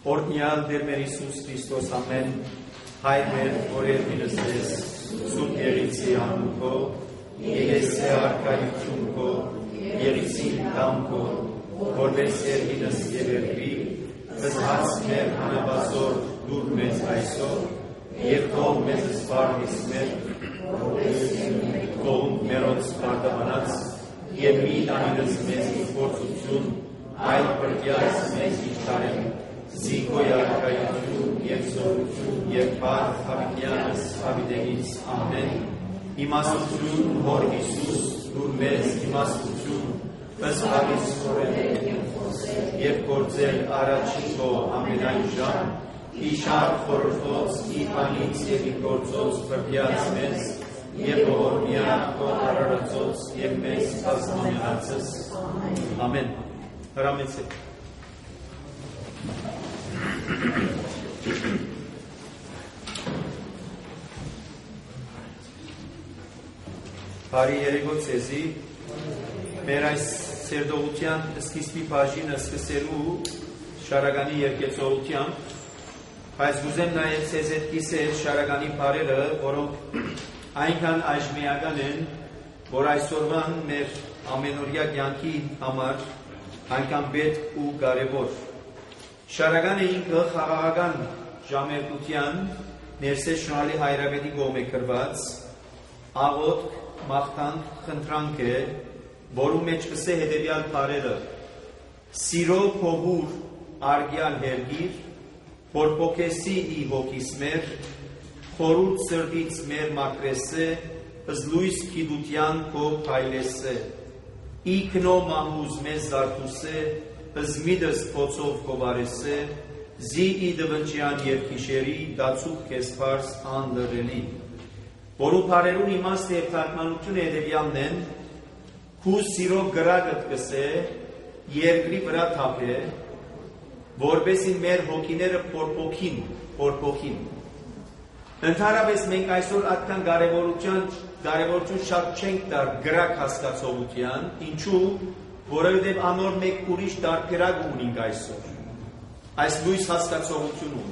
Օրհնյալ Տեր մեր Հիսուս Քրիստոս ամեն հայր մեր որեր մինստես Սուրբ Եղեցի անունքով Եղեսե արքայությունքով Եղեցի դամքով որպես երգինս եւ երկրի զհաց մեր հանավազոր դուր մեզ այսօր եւ թող մեզ սպարնիս մեր թող մերոց սպարտամանած եւ մի տանից մեզ գործություն այլ պրտյաց մեզ իշխարեն Զիգոյ արքայություն և զորություն և պար հավիտյանս հավիտենից ամեն իմաստություն հոր Հիսուս դուր մեզ իմաստություն ըսպալիս խորել և գործել առաջինքո ամենայն ժամ իշար խորորդոց իպանից և իգործոց պրտյաց մեզ և ողորմյան քո արարածոց և մեզ կազմամյանացս ամեն հրամեցեք Բարի երեկո ցեզի մեր այս սերտողության սկիզբի բաժինը սկսելու շարականի երկեցողությամբ բայց գուզեմ նաև ցեզ հետ կիսել շարականի բարերը որոնք այնքան այժմիական են որ այսօրվան մեր ամենօրյա կյանքի համար այնքան պետք ու կարևոր Շարականը ինքը խաղաղական ժամերկության ներսես շնորհալի հայրապետի կողմէ գրված աղոթք մաղթանք խնդրանք է որում մեջ կսե հետևյալ բառերը սիրո փողուր արգյալ հերգիր փորփոքեսի ի հոգիս մեր խորուրդ սրտից մեր մակրեսե զլույս գիտության քո փայլեսե իքնո մահուզ մեզ զարթուսե Զմիդս փոցով կովարեսե, զի իդվնջյան և քիշերի դացուկ կեսպարս անդրելի։ Որու պարերուն իմաստ և թարգմանություն հետևյալն են, քու սիրո գրագըտ կսե, երկրի վրա թափե, որպեսի մեր հոգիները փորփոքին։ Ընդհանրապես մենք այսօր այդքան կարևորություն շատ չենք տար գրակ հասկացողության, ինչու որովհետև անոր մեկ ուրիշ դարբերակ ունենք այսօր, այս լույս հասկացողությունում։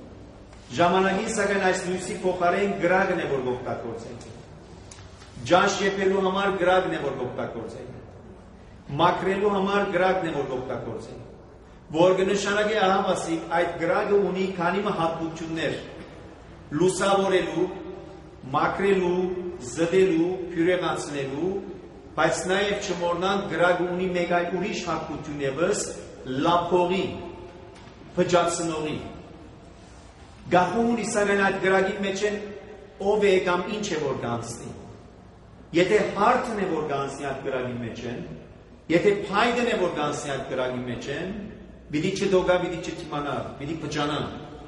Ժամանակին սակայն այս լույսի փոխարեն գրագն է որ օգտագործենք։ Ջաշ եփելու համար գրագն է որ օգտագործենք։ Մաքրելու համար գրագն է որ օգտագործենք։ Որ կնշանակի ահավասիկ այդ գրագը ունի քանի հատկություններ՝ լուսավորելու, մաքրելու, զդելու, փյուրեղացնելու Բայց նաև չմոռնանք գրագը ունի մեկ այլ ուրիշ հատկություն ևս լափողի, փճացնողի։ Գաղտնի սակայն այդ գրագի մեջ են ով է կամ ինչ է որ կանցնի։ Եթե հարթն է որ կանցնի այդ գրագի մեջ են, եթե փայդն է որ կանցնի այդ գրագի մեջ են, պիտի չդոգա, պիտի չթիմանա, պիտի փճանա։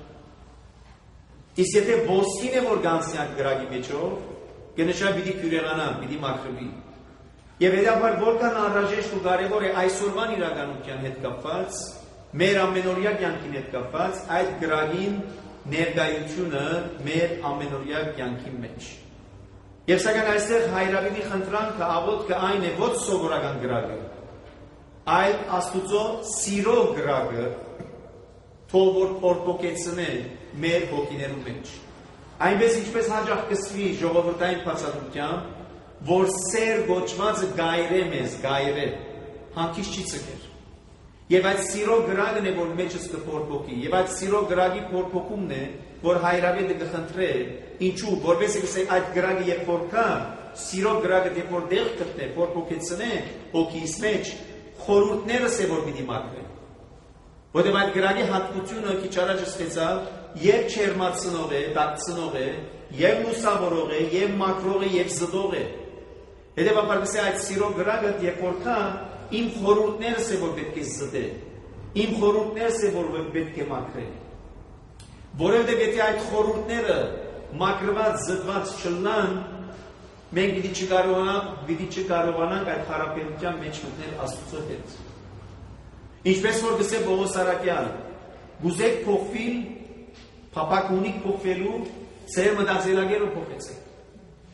Իսկ եթե ոսկին է որ կանցնի այդ գրագի մեջով, կնշանակի պիտի փյուրեղանա, պիտի մաքրվի։ Եվ հետապար որքան անհրաժեշտ ու կարևոր է այսօրվան իրականության հետ կապված, մեր ամենօրյա կյանքին հետ կապված, այդ գրագին ներկայությունը մեր ամենօրյա կյանքի մեջ։ Եվ սակայն այստեղ հայրապետի խնդրանքը աղոթքը այն է ոչ սովորական գրագը, այլ Աստուծո սիրո գրագը, թող որ փորփոքեցնե մեր հոգիներու մեջ։ Այնպես ինչպես հաջող կսվի ժողովրդային բացատրությամբ որ սեր գոչվածը գայր է մեզ, գայր է, հանկից չի ծգեր։ Եվ այդ սիրո գրագն է, որ մեջս կփորփոքի, եւ այդ սիրո գրագի փորփոքումն է, որ հայրապետը կխնդրե, ինչու, որովհետեւ ասենք այդ գրագը երբ որ կա, սիրո գրագը երբ որ դեղ կտնե, փորփոքեցնե, հոգիս մեջ, խորհուրդներս է որ պիտի մաքրեն։ Որովհետեւ այդ գրագի հատկությունը քիչ առաջ ասեցա, եւ չերմացնող է, դարձնող է, եւ լուսավորող է, եւ մաքրող է, եւ զդող է։ Հետևաբար գսե այդ սիրո գրագը երբ որ կա, իմ խորհուրդներս է որ պետք է զդե, իմ խորհուրդներս է որ պետք է մաքրե։ Որովհետև եթե այդ խորհուրդները մաքրված, զդված չլնան, մենք պիտի չկարողանանք այդ հարաբերության մեջ մտնել Աստծո հետ։ Ինչպես որ գսե Պողոս Արաքյան, գուզեք փոխվել, փափակ ունիկ փոխվելու, ծեր մտածելակերպը փոխեցեք։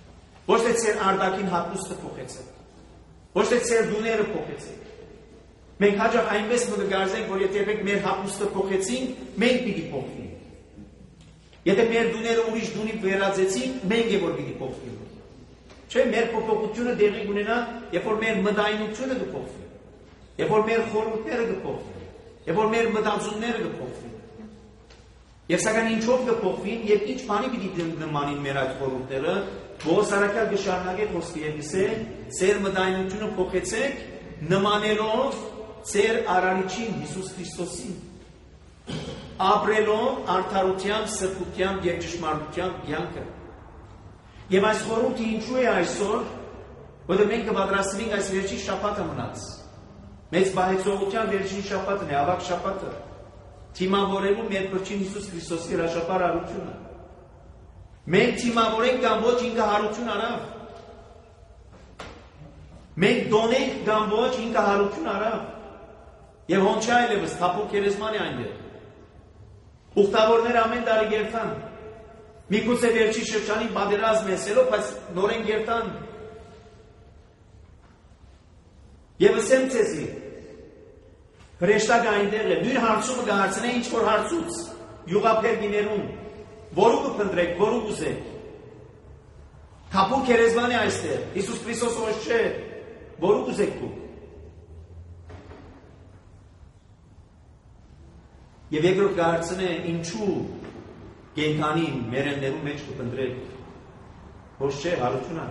Ոչ թե ծեր արտաքին հատուստը փոխեցեք։ Ոչ թե ծեր դուները փոխեցեք։ Մենք հաջող այնպես մտգարձենք, որ եթե մեր հագուստը փոխեցինք, մենք պիտի փոխվենք։ Եթե մեր դուները ուրիշ դունի վերածեցինք, մենք է որ պիտի փոխվենք։ Չէ, մեր փոփոխությունը դեղի կունենա, երբ որ մեր մտայնությունը կփոխվի, երբ որ մեր խորհուրդները կփոխվեն, երբ որ մեր մտածումները կփոխվեն։ Եվ սակայն ինչով կփոխվին եւ ինչ բանի պիտի նմանին մեր այդ խորհուրդները, Ոսարակալ կշարունակե խոսքի եւ գսե, ծեր մտայնությունը փոխեցեք, նմանելով ծեր արարիչին Հիսուս Քրիստոսին, ապրելով արդարությամբ, սրբությամբ եւ ճշմարտությամբ կյանքը։ Եվ այս խորհուրդը ինչու է այսօր, որտեղ մենք կպատրաստվենք այս վերջին շաբաթը մնաց։ Մեծ բարեգործության վերջին շաբաթն է, ավակ շաբաթը, թիմավորելու մեր Փրկին Հիսուս Քրիստոսի հրաշապար արությունը։ Մենք թիմավորենք կամ ոչ ինքը հարություն արավ։ Մենք դոնենք կամ ոչ ինքը հարություն արավ։ Եվ հոնչա այլևս թափուկ քերեզման է այնտեղ։ Ուխտավորներ ամեն տարի գերտան։ Միգուցե վերջի շրջանի պատերազմ էսելով, բայց նորեն գերտան։ Եվ ասեմ ձեզի, հրեշտակը այնտեղ է, նույն հարցումը կհարցնե ինչ որ հարցուց, յուղափերգիներում, որու կփնտրեք, որու կուզեք։ Թափուկ քերեզման է այստեղ, Հիսուս Քրիստոս ոչ չէ, որու կուզեք դուք։ Եվ երկրորդ կհարցնե ինչու կենդանին մերեններու մեջ կփնտրեք, ոչ չէ, հարությունը։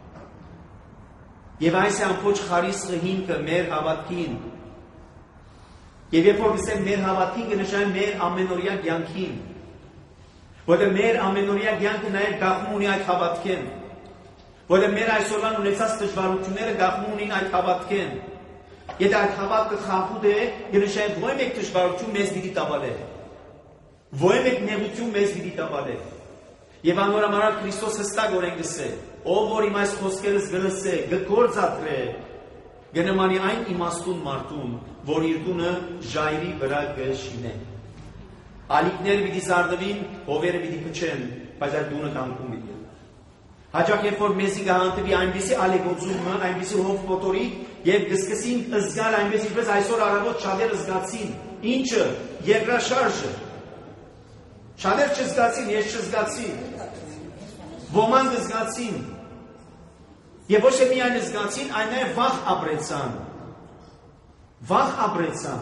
Եվ այս է ամբողջ խարիսխը հիմքը մեր հավատքին։ Եվ երբ որ գսեմ մեր հավատքին կնշանակի մեր ամենօրյա կյանքին։ Որտեղ մեր ամենօրյա կյանքը նաև գաղտնի ունի այդ հավատքեն։ Որտեղ մեր այսօրվան ունեցած դժվարությունները գաղտնի ունին այդ հավատքեն։ Եթե այդ հավատքը խախուտ է, կնշանակի ոչ մեկ դժվարություն մեզ պիտի տապալե։ Ոչ մեկ նեղություն մեզ պիտի տապալե։ Եվ անորոմարար Քրիստոս հստակորեն գսե, ով որ իմ այս խոսքերս գլսե, կգործադրե, կնմանի այն իմաստուն մարդուն, որ իր տունը ժայռի վրա կշինե։ Ալիքները պիտի զարդվին, հովերը պիտի փչեն, բայց այդ տունը կանգուն պիտի։ Հաճախ երբ որ մեզի կհանդիպի այնպիսի ալեգոծումը, այնպիսի հով փոթորիկ, եւ կսկսին զգալ այնպես ինչպես այսօր առավոտ շատերը զգացին, ինչը երկրաշարժը։ Շատեր չզգացին, ես չզգացի։ Ոմանք զգացին։ Եվ ոչ թե միայն զգացին, այլ նաև վախ ապրեցան։ Վախ ապրեցան։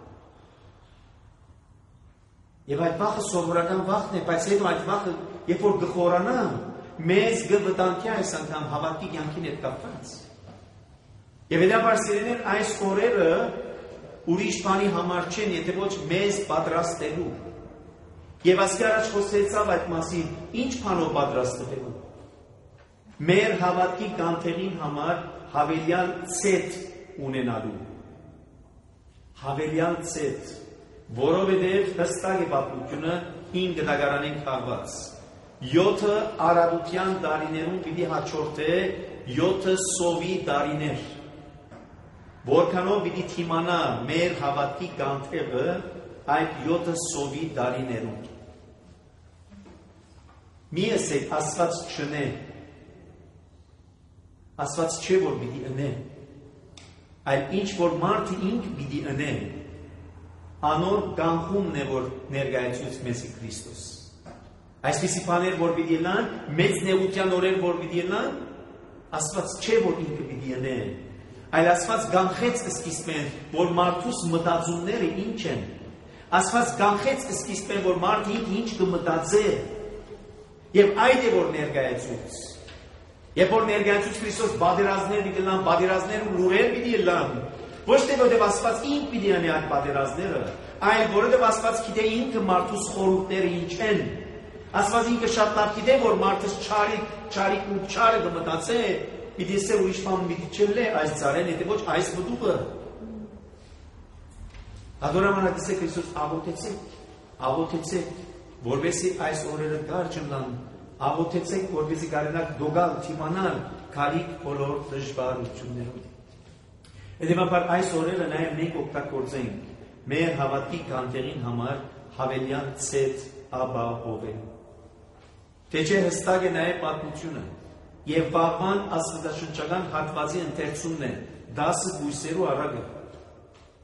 Եվ այդ վախը սովորական վախն է, բայց հետո այդ վախը, երբ որ գխորանա, մեզ գվտանքի այս անգամ հավատքի կյանքին հետ կապված։ Եվ հետաբար սիրելիներ, այս օրերը ուրիշ բանի համար չեն, եթե ոչ մեզ պատրաստելու։ Եվ ասկի առաջ խոսեցավ այդ մասին, ինչ բանով պատրաստվելու։ Մեր հավատքի կանթեղին համար հավելյալ ցետ ունենալու։ Հավելյալ ցետ, որովհետև հստակ է պատմությունը 5 գտագարանեն քաղված։ 7 արարության տարիներում պիտի հաջորդե 7 սովի տարիներ։ Որքանով պիտի թիմանա մեր հավատքի կանթեղը այդ 7 սովի տարիներում։ Մի ասեք, Աստված չնե, Աստված չէ, որ պիտի ընե, այլ ինչ որ մարդը ինք պիտի ընե, անոր կանխումն է, որ ներկայացուց մեզի Քրիստոս։ Այսպիսի բաներ, որ պիտի ելան, մեծ նեղության օրեր, որ պիտի ելան, Աստված չէ, որ ինքը պիտի ընե, այլ Աստված կանխեց սկիզբեն, որ մարդուս մտածումները ինչ են, Աստված կանխեց սկիզբեն, որ մարդը ինչ կմտածե, եւ այդ է, որ ներկայացուց։ Երբ որ ներկայացուց Քրիստոս բادرազներ պիտի լան, բادرազներ ու լուրեր պիտի լան, ոչ թե որովհետև Աստված ինք պիտի անի այդ բادرազները, այլ որովհետև Աստված գիտե ինքը մարդուս խորհուրդները ինչ են։ Աստված ինքը շատ լավ գիտե, որ մարդը չարիք ու չարը կմտածե, պիտի ասե ուրիշ բան պիտի չլե այս ծառեն, եթե ոչ այս մտուղը։ Ադորամանակ ասե Քրիստոս աղոթեցեք, որովհետև այս օրերը կարճ մնան, աղոթեցեք, որովհետև կարենաք դոգալ, թիմանալ, քալիք բոլոր դժվարություններով։ Հետևաբար այս օրերը նաև մենք օգտագործենք մեր հավատքի կանթեղին համար հավելյալ ցետ ապահովել։ Թե չէ հստակ է նաև պատմությունը եւ վաղվան աստվածաշնչական հատվածի ընթերցումն է 10 բույսերու առագը։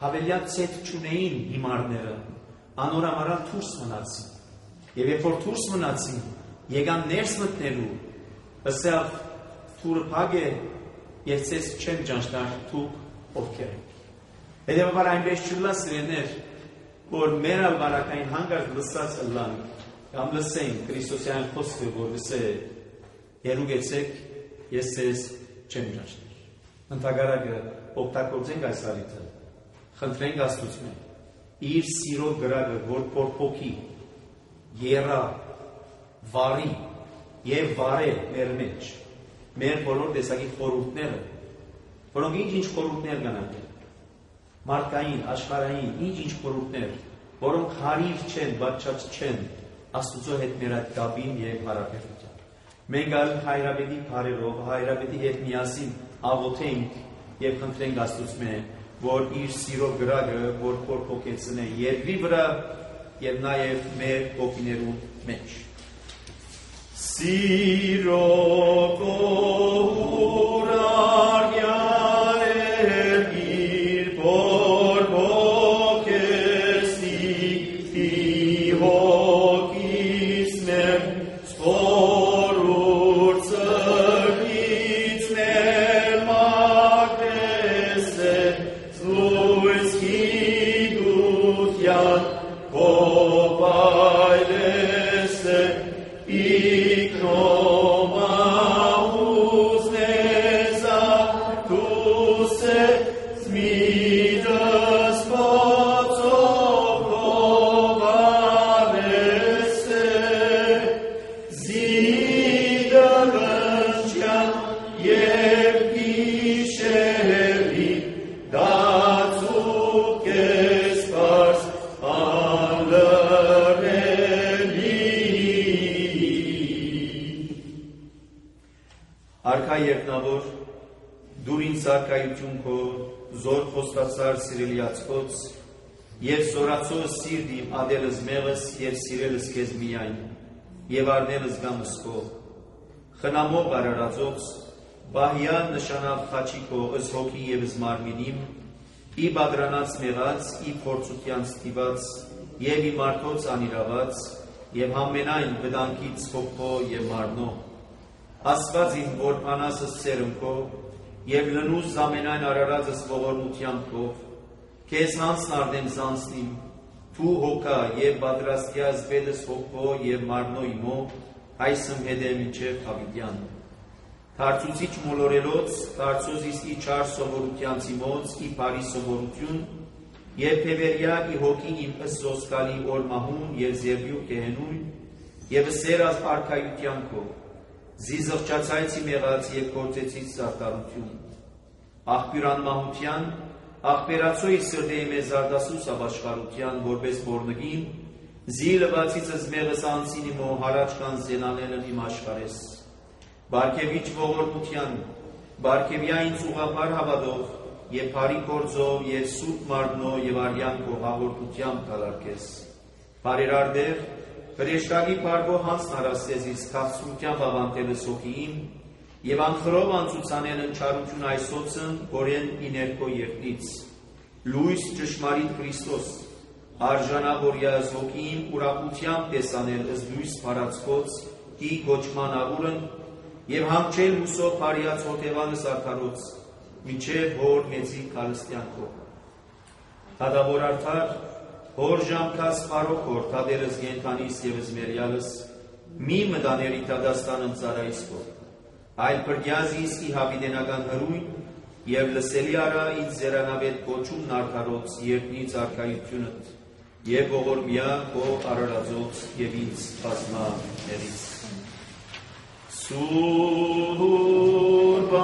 հավելյալ ցետ չունեին հիմարները, անորամարան դուրս մնացին։ Եվ երբ որ դուրս մնացին, եկան ներս մտնելու, ըսավ թուրը փակ է եւ ցես չեմ ճանչնար դուք ովքեր եք։ Հետևաբար այնպես չլա սիրեներ, որ մեր ալվարակային հանգարտ լսած ըլլանք, կամ լսենք Քրիստոսյան խոսքը, որ լսե երուգեցեք, ես ցես չեմ ճանչնար։ Ընդհանրակը օգտագործենք այս առիթը, խնդրենք Աստծուն իր սիրո գրակը, որ փորփոքի, երա, վարի եւ վարե մեր մեջ, մեր բոլոր տեսակի խորհուրդները, որոնք ինչ խորհուրդներ կան, մարդկային, աշխարհային, ինչ խորհուրդներ, որոնք հարիր չեն, բացած չեն Աստծո հետ մեր այդ կապին եւ հարաբերության։ Մենք ալ հայրապետի բարերով, հայրապետի հետ միասին աղոթենք եւ խնդրենք Աստծուն, որ իր սիրո գրակը, որ փորփոքեցնե երկրի վրա եւ նաեւ մեր ոգիներու մեջ։ Siro Արքա երկնավոր, դուր ինձ սարկայություն քո, զոր խոստացար սիրելիացկոց, և զորացող սիրտ իմ ադելս մեղս և սիրելս քեզ միայն, և արնելս գամս քո, խնամող արարածոց, բահյան նշանավ խաչի քո, ըս հոգի և ըս մարմինիմ, ի բادرանած մեղած, ի փորձության ստիված, և ի մարդոց անիրաված, և համենայն վտանգից հոգո և մարմնո, Աստված իմ որ անասս սերմքո, և լնուս զամենայն արարածս ողորմությամբ քով, քեզ հանցն արդեն զանցնիմ, թու հոգա և բادرաստյաս բեդս հոգո և մարմնո իմո, այսմ հետեմ ինչև հավիտյան։ Թարցուցիչ մոլորելոց, թարցոz իսկի չար սովորությանց իմոց, ի բարի սովորություն, և թևերյա ի հոգին իմ ըսոսկալի օրմահուն և զերբյու կեհենույն, և սեր արքայության քով, Զիզղճացայցի մեղած և գործեցից զարտարություն, աղբյուրան մահության, աղբերացոյի սրդեի մեզ զարդասուս աբաշխարության, որպես բորնգին, զի լվացիցս մեղս անցին իմո հարաճկան զենանելն իմ աշխարես, բարգևիչ ողորմության, բարգևյա ինձ ուղապար հավադով, և բարի կործով և սուրբ մարմնո և արյան քո հաղորդությամբ կալարկես, բարերարդեր, Հրեշտակի պարգո հանցն հարաստես իսկ քաղցրությամբ ավանտելս հոգիին և անխրով անցուցանել ընչարություն այսոցն որեն իներքո երդից, լույս ճշմարիտ Քրիստոս, արժանավորյաս հոգիին ուրախությամբ տեսանել ըս լույս պարացկոց ի գոչման աղուրն և համչել հուսով պարյաց հոտևանս արդարոց, մինչև հոր մեծի կալստյանքով։ Հադավոր արդար, Հոր ժամքաս պարոք հոր, թադերս գենթանիս և զմերյալս, մի մտաների տադաստանն ծարայիս կոր, այլ պրգյազի իսկի հավիդենական հրույն և լսելի արա ինձ զերանավետ կոչումն արդարոց երդնից արկայությունըտ և ողորմյա քո արարածոց և ինձ բազմա ներից։ Սուրբ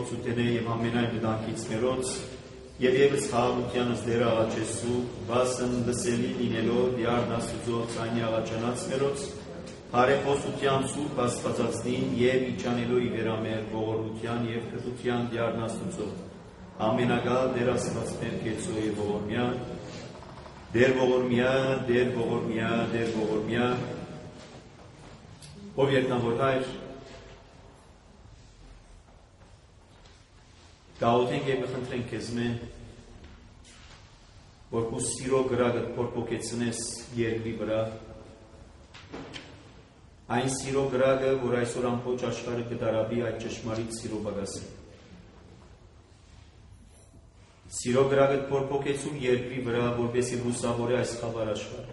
փորձութենե եւ ամենայն վտանգից մերոց, եւ եւս խաղաղությանս դերը աղաչեսու, վասն լսելի լինելով դիարն Աստուծո ցայնի աղաչանած մերոց, հարեփոսության սուրբ Աստվածածնին եւ իջանելով ի վերամեր ողորմության եւ քրտության դիարն Աստուծո, ամենագալ Տեր Աստված մեր կեցո եւ ողորմյա, Դեր ողորմյա, Դեր ողորմյա, Դեր ողորմյա, ով երկնավոր Հայր, գաղութենք և խնդրենք քեզ մե, որ քո սիրո գրագդ փոփոխեցնես երկրի վրա, այն սիրո գրագը, որ այսօր ամբողջ աշխարհը կդարավի այդ ճշմարիտ սիրո բագասին։ Սիրո գրագդ փոփոխեցու երկրի վրա, որպեսզի լուսավորի այս խավար աշխարհը։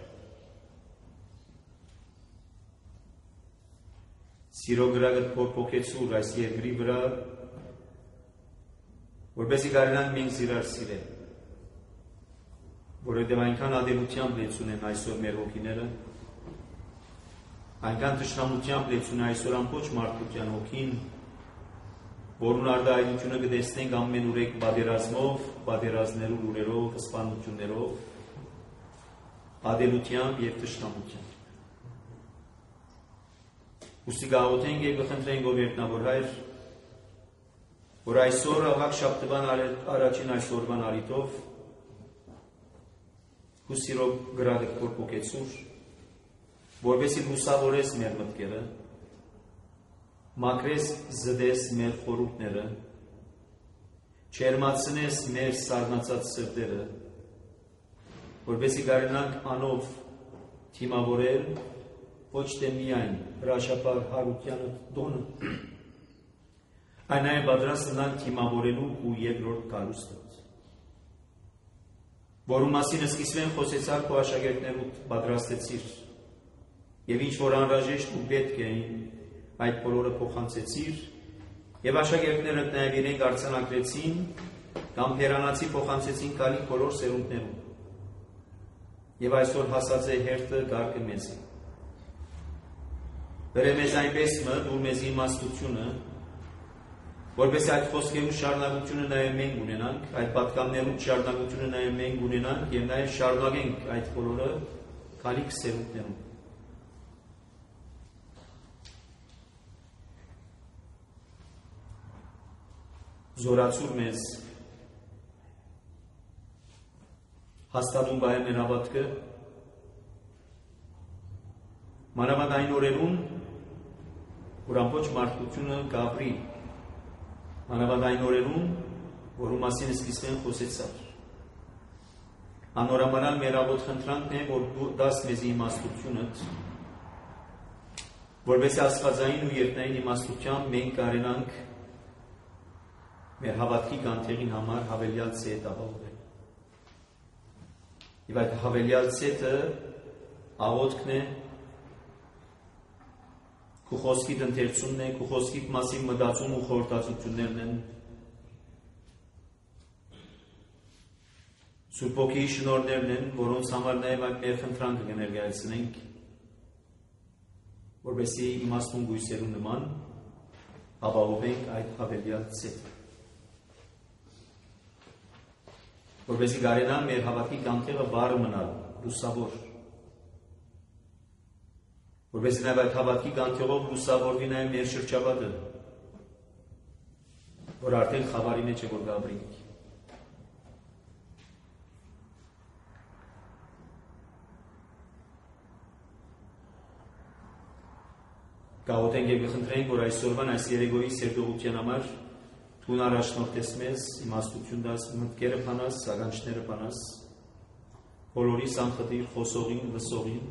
Սիրո գրագդ փոփոխեցու այս երկրի վրա, որպեսզի կարողանանք մենք իրար սիրել, որովհետև այնքան ադելությամբ լեցուն են այսօր մեր հոգիները, այնքան թշնամությամբ լեցուն է այսօր ամբողջ մարդկության հոգին, որուն արտահայտությունը կտեսնենք ամենուրեք պատերազմով, պատերազմներու լուրերով, սպանություններով, ադելությամբ եւ թշնամությամբ։ Ուստի գաղութենք եւ խնդրենք ով երկնավոր Հայր, որ այսօր աղաղ շաբթվան առաջին այսօրվան արիտով քո սիրո գրագը փոփոխեցուր, որպեսզի լուսավորես մեր մտքերը, մաքրես զդես մեր խորհուրդները, չերմացնես մեր սառնացած սրտերը, որպեսզի կարողանանք անով թիմավորել ոչ թե միայն հրաշապար հարությանը դոնը, այն այլ պատրաստ նրանք թիմավորելու ու երկրորդ կառույցը, որու մասին սկիզբեն խոսեցար քո աշակերտներուդ պատրաստեցիր, եւ ինչ որ անհրաժեշտ ու պետք էին, այդ բոլորը փոխանցեցիր, եւ աշակերտները նաեւ իրենք արձանագրեցին կամ հերանացի փոխանցեցին կալի բոլոր սերունդներում, եւ այսօր հասած է հերթը գարկը մեզի։ Բերե մեզ այնպես մտ, որ մեզ իմաստությունը, որպես այդ խոսքերու շարունակությունը նաև մենք ունենանք, այդ պատկաններու շարունակությունը նաև մենք ունենանք եւ նաև շարունակենք այդ բոլորը քալիք սերունդներում։ Զորացուր մեզ հաստատուն բայ մեր հավատքը, մանավանդ այն օրերուն, որ ամբողջ մարդկությունը գավրի, մանավանդ այն օրերուն, որու մասին սկիզբեն խոսեցար։ Անորամանալ մեր աղոտ խնդրանքն է, որ դու դաս մեզ իմաստությունըդ, որպեսզի աստվածային ու երկնային իմաստությամբ մենք կարենանք մեր հավատքի կանթեղին համար հավելյալ ցետ ապահովել։ Եվ այդ հավելյալ ցետը աղոտքն է, քո խոսքիդ ընթերցումն է, քո խոսքիդ մասին մտածում ու խորհրդածություններն են։ Սուրբ Ոգիի շնորհներն են, որոնց համար նաև այդ մեր խնդրանքը կներկայացնենք, որպեսզի իմաստուն գույսերու նման ապահովենք այդ հավելյալ ցետը։ Որպեսզի կարենան մեր հավատքի կանթեղը վառ մնալ, լուսավոր, որպեսզի նաև այդ հավատքի կանթեղով լուսավորվի նաև մեր շրջապատը, որ արդեն խավարի մեջ է որ գաբրինք։ Գաղութենք և կխնդրենք, որ այսօրվան այս երեգոյի սերտողության համար թուն առաջնորդես մեզ, իմաստություն դաս, մտքերը պանաս, սագանչները պանաս, բոլորի սամխտիր, խոսողին, լսողին,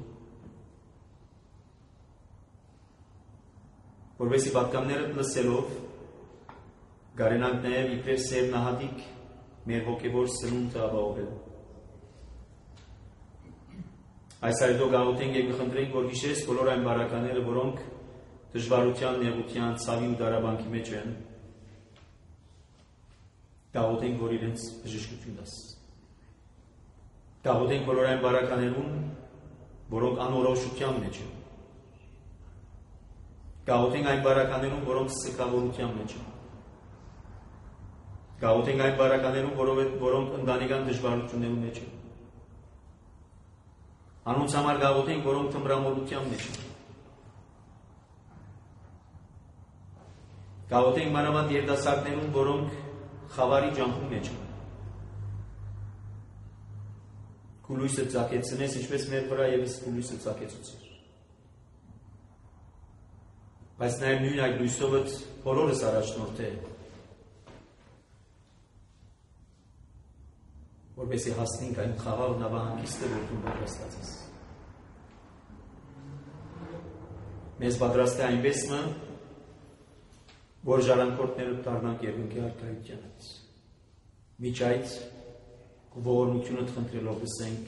որպեսզի պատկաններըդ լսելով, գարենանք նաև իբրև սերնահատիկ մեր հոգևոր սնունդը ապահովել։ Այս այդո գաղութենք և կխնդրենք, որ հիշես բոլոր այն բարակաները, որոնք դժվարության, նեղության, ցավի ու դարաբանքի մեջ են, գաղութենք, որ իրենց բժշկություն դաս։ Գաղութենք բոլոր այն բարականերուն, որոնք անորոշության մեջ են։ Գաղութենք այն բարականերուն, որոնք սգավորության մեջ են։ Գաղութենք այն բարականերում, որոնք ընտանեկան դժվարություններում մեջ են։ Անոնց համար գաղութենք, որոնք թմրամոլության մեջ են։ Գաղութենք մանավանդ երիտասարդներուն, որոնք խավարի ջանքում մեջ են։ Քու լույսը ծագեցնես, ինչպես մեր վրա ևս քու լույսը ծագեցուցիր։ Բայց նաև նույն այդ լույսով բոլորս առաջնորդ է, որպեսզի հասնենք այն խաղաղ նավահանգիստը, որ դու պատրաստած ես։ Մեզ պատրաստ է այնպեսը, որ ժառանգորդները դառնանք երկնքի արքայությանից։ Միջ այդ ողորմությունը խնդրելով ասենք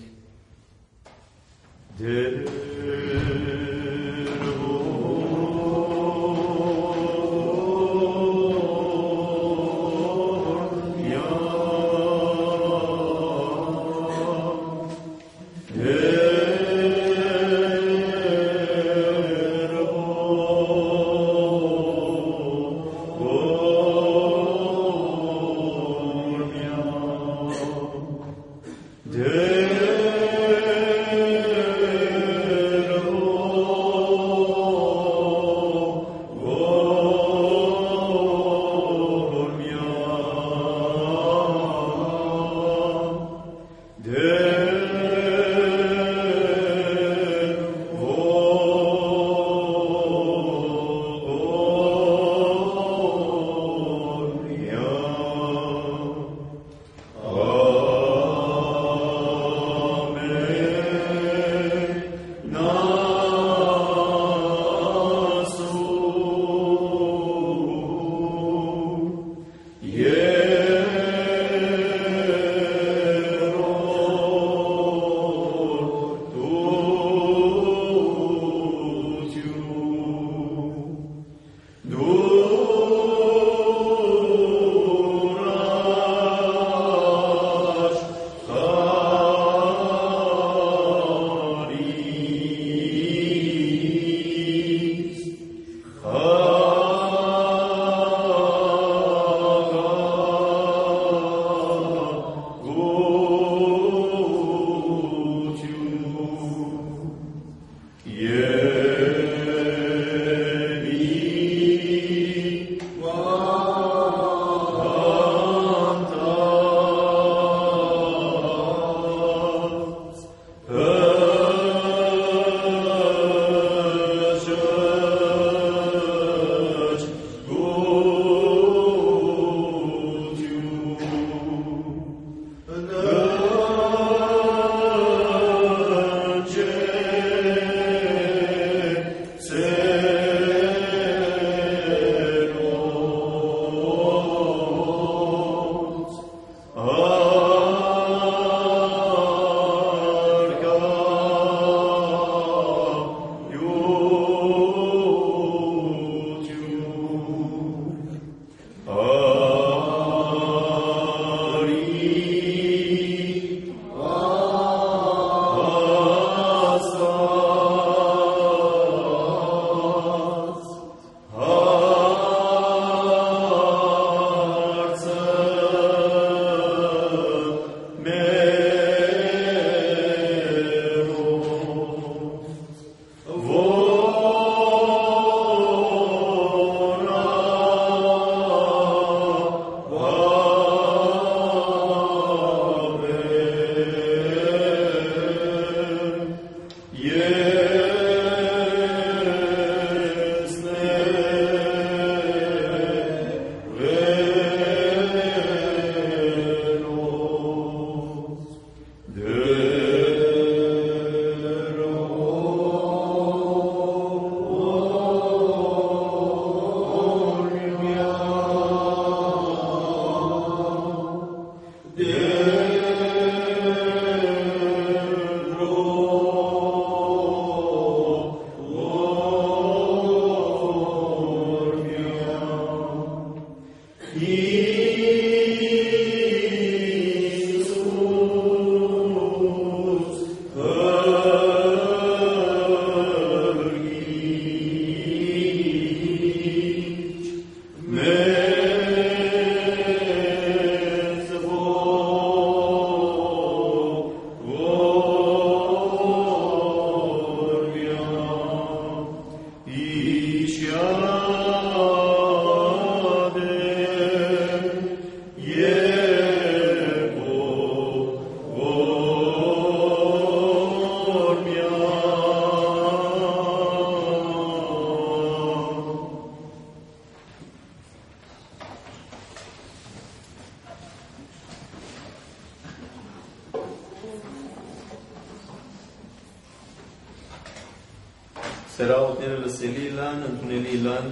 Սրահոտները լսելի լան, ընդունելի լան,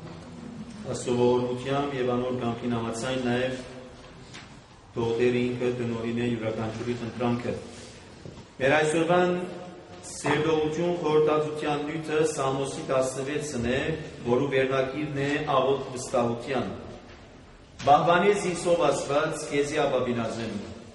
ասովորությամբ և անոր կամքին համացայն նաև թողտերի ինքը տնորին է յուրականչուրի ընտրանքը։ Մեր այսօրվան սերդողություն խորտածության նյութը Սամոսի 16-ն է, որու վերնակիրն է աղոտ վստահության։ Բահվանես իսով ասված կեզի աբաբինազեն։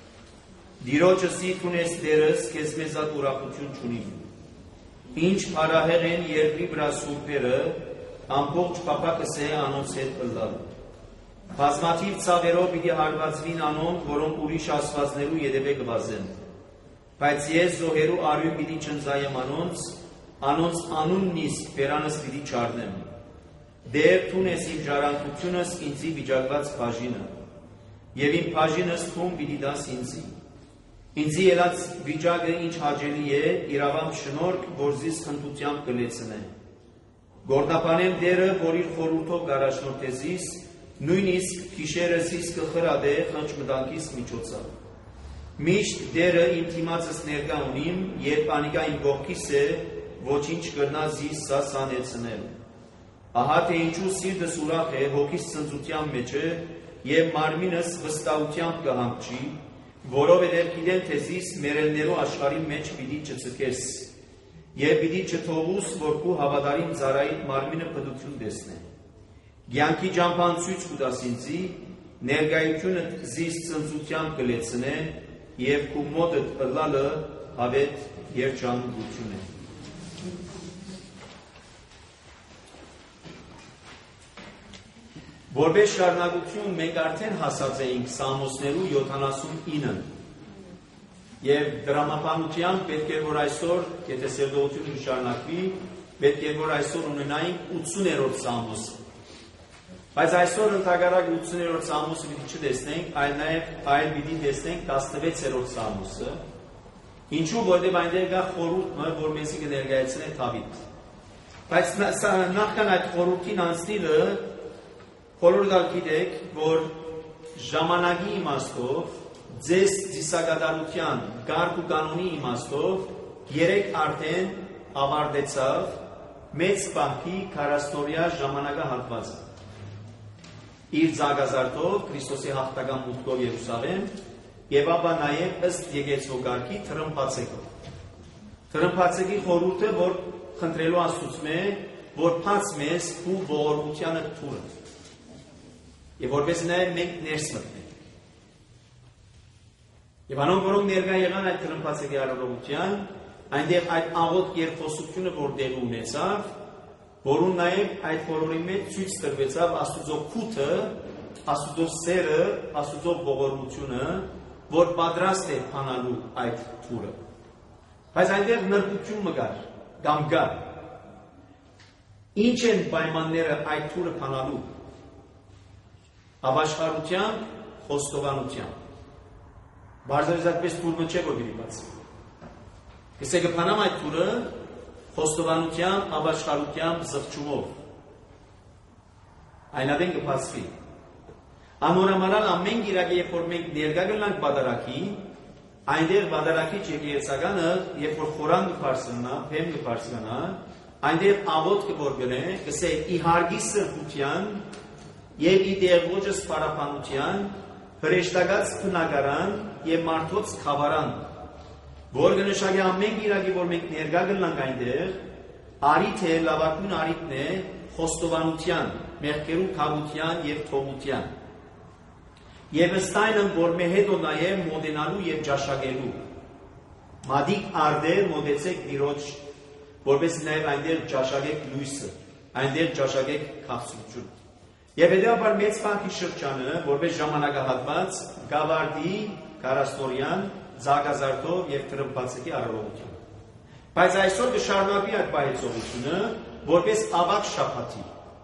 Դիրոջը սիթուն ես դերս կեզ մեզատ ուրախություն չունիմ։ Ինչ պարահեղ են երկրի վրա սուրբերը, ամբողջ պապակս է անոնց հետ ըլլալ։ Բազմաթիվ ցավերով պիտի հարվածվին անոնք, որոնք ուրիշ աստվածներու ետևե կվազեն։ Բայց ես զոհերու արյուն պիտի չնձայեմ անոնց անունն իսկ բերանս պիտի չառնեմ։ Դեր թուն ես իմ ժառանգությունս ինձի վիճակված բաժինը, և իմ բաժինս թուն պիտի դաս ինձի։ Ինձի ելած վիճակը ինչ հաճելի է, իրավամբ շնորհք, որ զիս խնդությամբ կլեցնե։ Գործնապանեմ դերը, որ իր խորհուրդով գարաշնորհ զիս, նույնիսկ գիշերը զիս կխրադե խնջմտանքիս միջոցով։ Միշտ դերը իմ թիմածս ներկա ունիմ, երբ անիկա իմ կողքիս է, ոչինչ կրնա զիս սա սանեցնել։ Ահա թե ինչու սիրտս ուրախ է, հոգիս ցնծության մեջ է, և մարմինս վստահությամբ կհանգչի, որովհետև գիտեմ թե զիս մերելներու աշխարհի մեջ պիտի չցկես, և պիտի չթողուս, որ քու հավատարիմ ծառայիդ մարմինը փդություն տեսնե։ Կյանքի ճամփան ցույց կտաս ինձի, ներկայությունը զիս ցնծությամբ կլեցնե, և քու մոտդ ըլլալը հավետ երջանկություն է։ Որպես շարունակություն մենք արդեն հասած էինք Սամոսներու 79-ը և դրամապանությամբ պետք է որ այսօր, եթե սերդողությունը շարունակվի, պետք է որ այսօր ունենայինք 80-րդ Սամոսը։ Բայց այսօր ընդհակառակ 80-րդ Սամոսը պիտի չտեսնենք, այլ պիտի տեսնենք 16-րդ Սամոսը, ինչու որտեղ այնտեղ կա խորհուրդը, որ մեզի կներկայացնե Դավիթ։ Բայց նախքան այդ խորհրդին անցնելը խորհուրդ գիտեք, որ ժամանակի իմաստով, ձեզ դիսագադարության, կարգ ու կանոնի իմաստով, երեք արդեն ավարտեցավ մեծ պահքի 40-օրյա ժամանակահատվածը։ Իր զարգազարտով, Քրիստոսի հաղթական մուտքով Երուսաղեմ, և ապա նաև ըստ եկեղեցու կարգի թրմփացեքով։ Թրմփացեքի խորհուրդը, որ խնդրելու Աստծուց որ փած մեզ ու ողորմությանը թուրը։ Եվ որպես նաև մենք ներս մտնենք։ Եվ անոնք, որոնք ներկա եղան այդ թրմփացեքի արարողության, այնտեղ այդ աղոտ երկխոսությունը, որ տեղի ունեցավ, որուն նաև այդ բոլորի մեջ ցույց տրվեցավ Աստուծո քութը, Աստուծո սերը, Աստուծո ողորմությունը, որ պատրաստ է փանալու այդ թուրը։ Բայց այնտեղ նրբություն մգար, կամ գա։ Ինչ են պայմանները այդ թուրը փանալու։ Ապաշխարությամբ, խոստովանությամբ։ Բարձրից այդպես թուրը չէ, որ պիտի բացի։ Իսկ կփանամ այդ թուրը խոստովանությամբ, ապաշխարությամբ, զղջումով։ Այնադեն կբացվի։ Անորամարալ ամեն գիրակի, երբ որ մենք ներկա գնանք բادرակի, այնտեղ բادرակի եկեղեցականը, երբ որ խորան կբարձրանա, փեմ կբարձրանա, այնտեղ աղոտ կոր գնե, կսե ի հարգի սրբության և ի դեղոջս պարապանության, հրեշտակած փնագարան և մարդոց խավարան, որ կնշակի ամեն գիրակի, որ մենք ներկա գնանք այնտեղ, արիթ է, լավագույն արիթն է խոստովանության, մեղքերու քավության և թողության։ Եվ ըստ այնմ, որ մեր հետո նաև մոտենալու և ճաշակելու։ Մատիկ արդեր մոտեցեք Տիրոջ, որպես նաև այնտեղ ճաշակեք լույսը, այնտեղ ճաշակեք քաղցրությունը։ Եվ հետևաբար մեծ պահքի շրջանը, որպես ժամանակահատված, գավարտի, 40-օրյան, զարգազարտով և թրմփացեքի արարողություն։ Բայց այսօր կշարունակվի այդ բայեցողությունը որպես ավակ շաբաթի։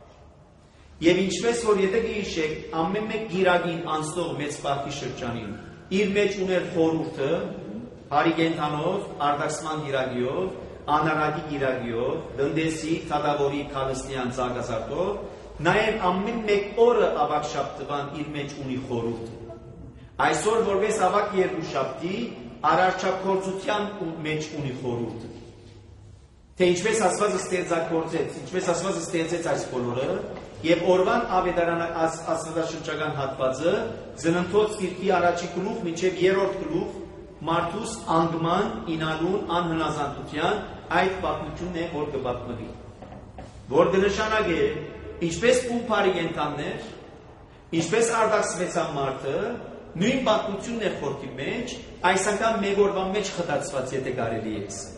Եվ ինչպես որ եթե գիշեք ամեն մեկ գիրագին անցնող մեծ պարտի շրջանին իր մեջ ուներ խորհուրդը հարիգենտանով, արտաքսման գիրագիով, անարագի գիրագիով, դնդեսի, թադավորի, քալստյան զարգացատով, նաև ամեն մեկ օրը ավակ շաբթվան իր մեջ ունի խորհուրդը։ Այսօր որպես ավակ երկուշաբթի արարչափորձության մեջ ունի խորհուրդը։ Թե ինչպես Աստվածը ստեղծագործեց, ինչպես Աստվածը ստեղծեց այս բոլորը, եւ օրվան ավետարան աստվածաշրջական հատվածը զննթոց գիրքի առաջի գլուխ մինչեւ երրորդ գլուխ մարդուս անգման, ինանուն, անհնազանդության այդ պատմությունն է, որ կպատմվի։ Որ կնշանակե ինչպես փուփարի ենթաններ, ինչպես արտաքսվեցան մարդը, նույն պատմությունն է խորքի մեջ, այս անգամ մեկ օրվա մեջ խտացված, եթե կարելի է ասել։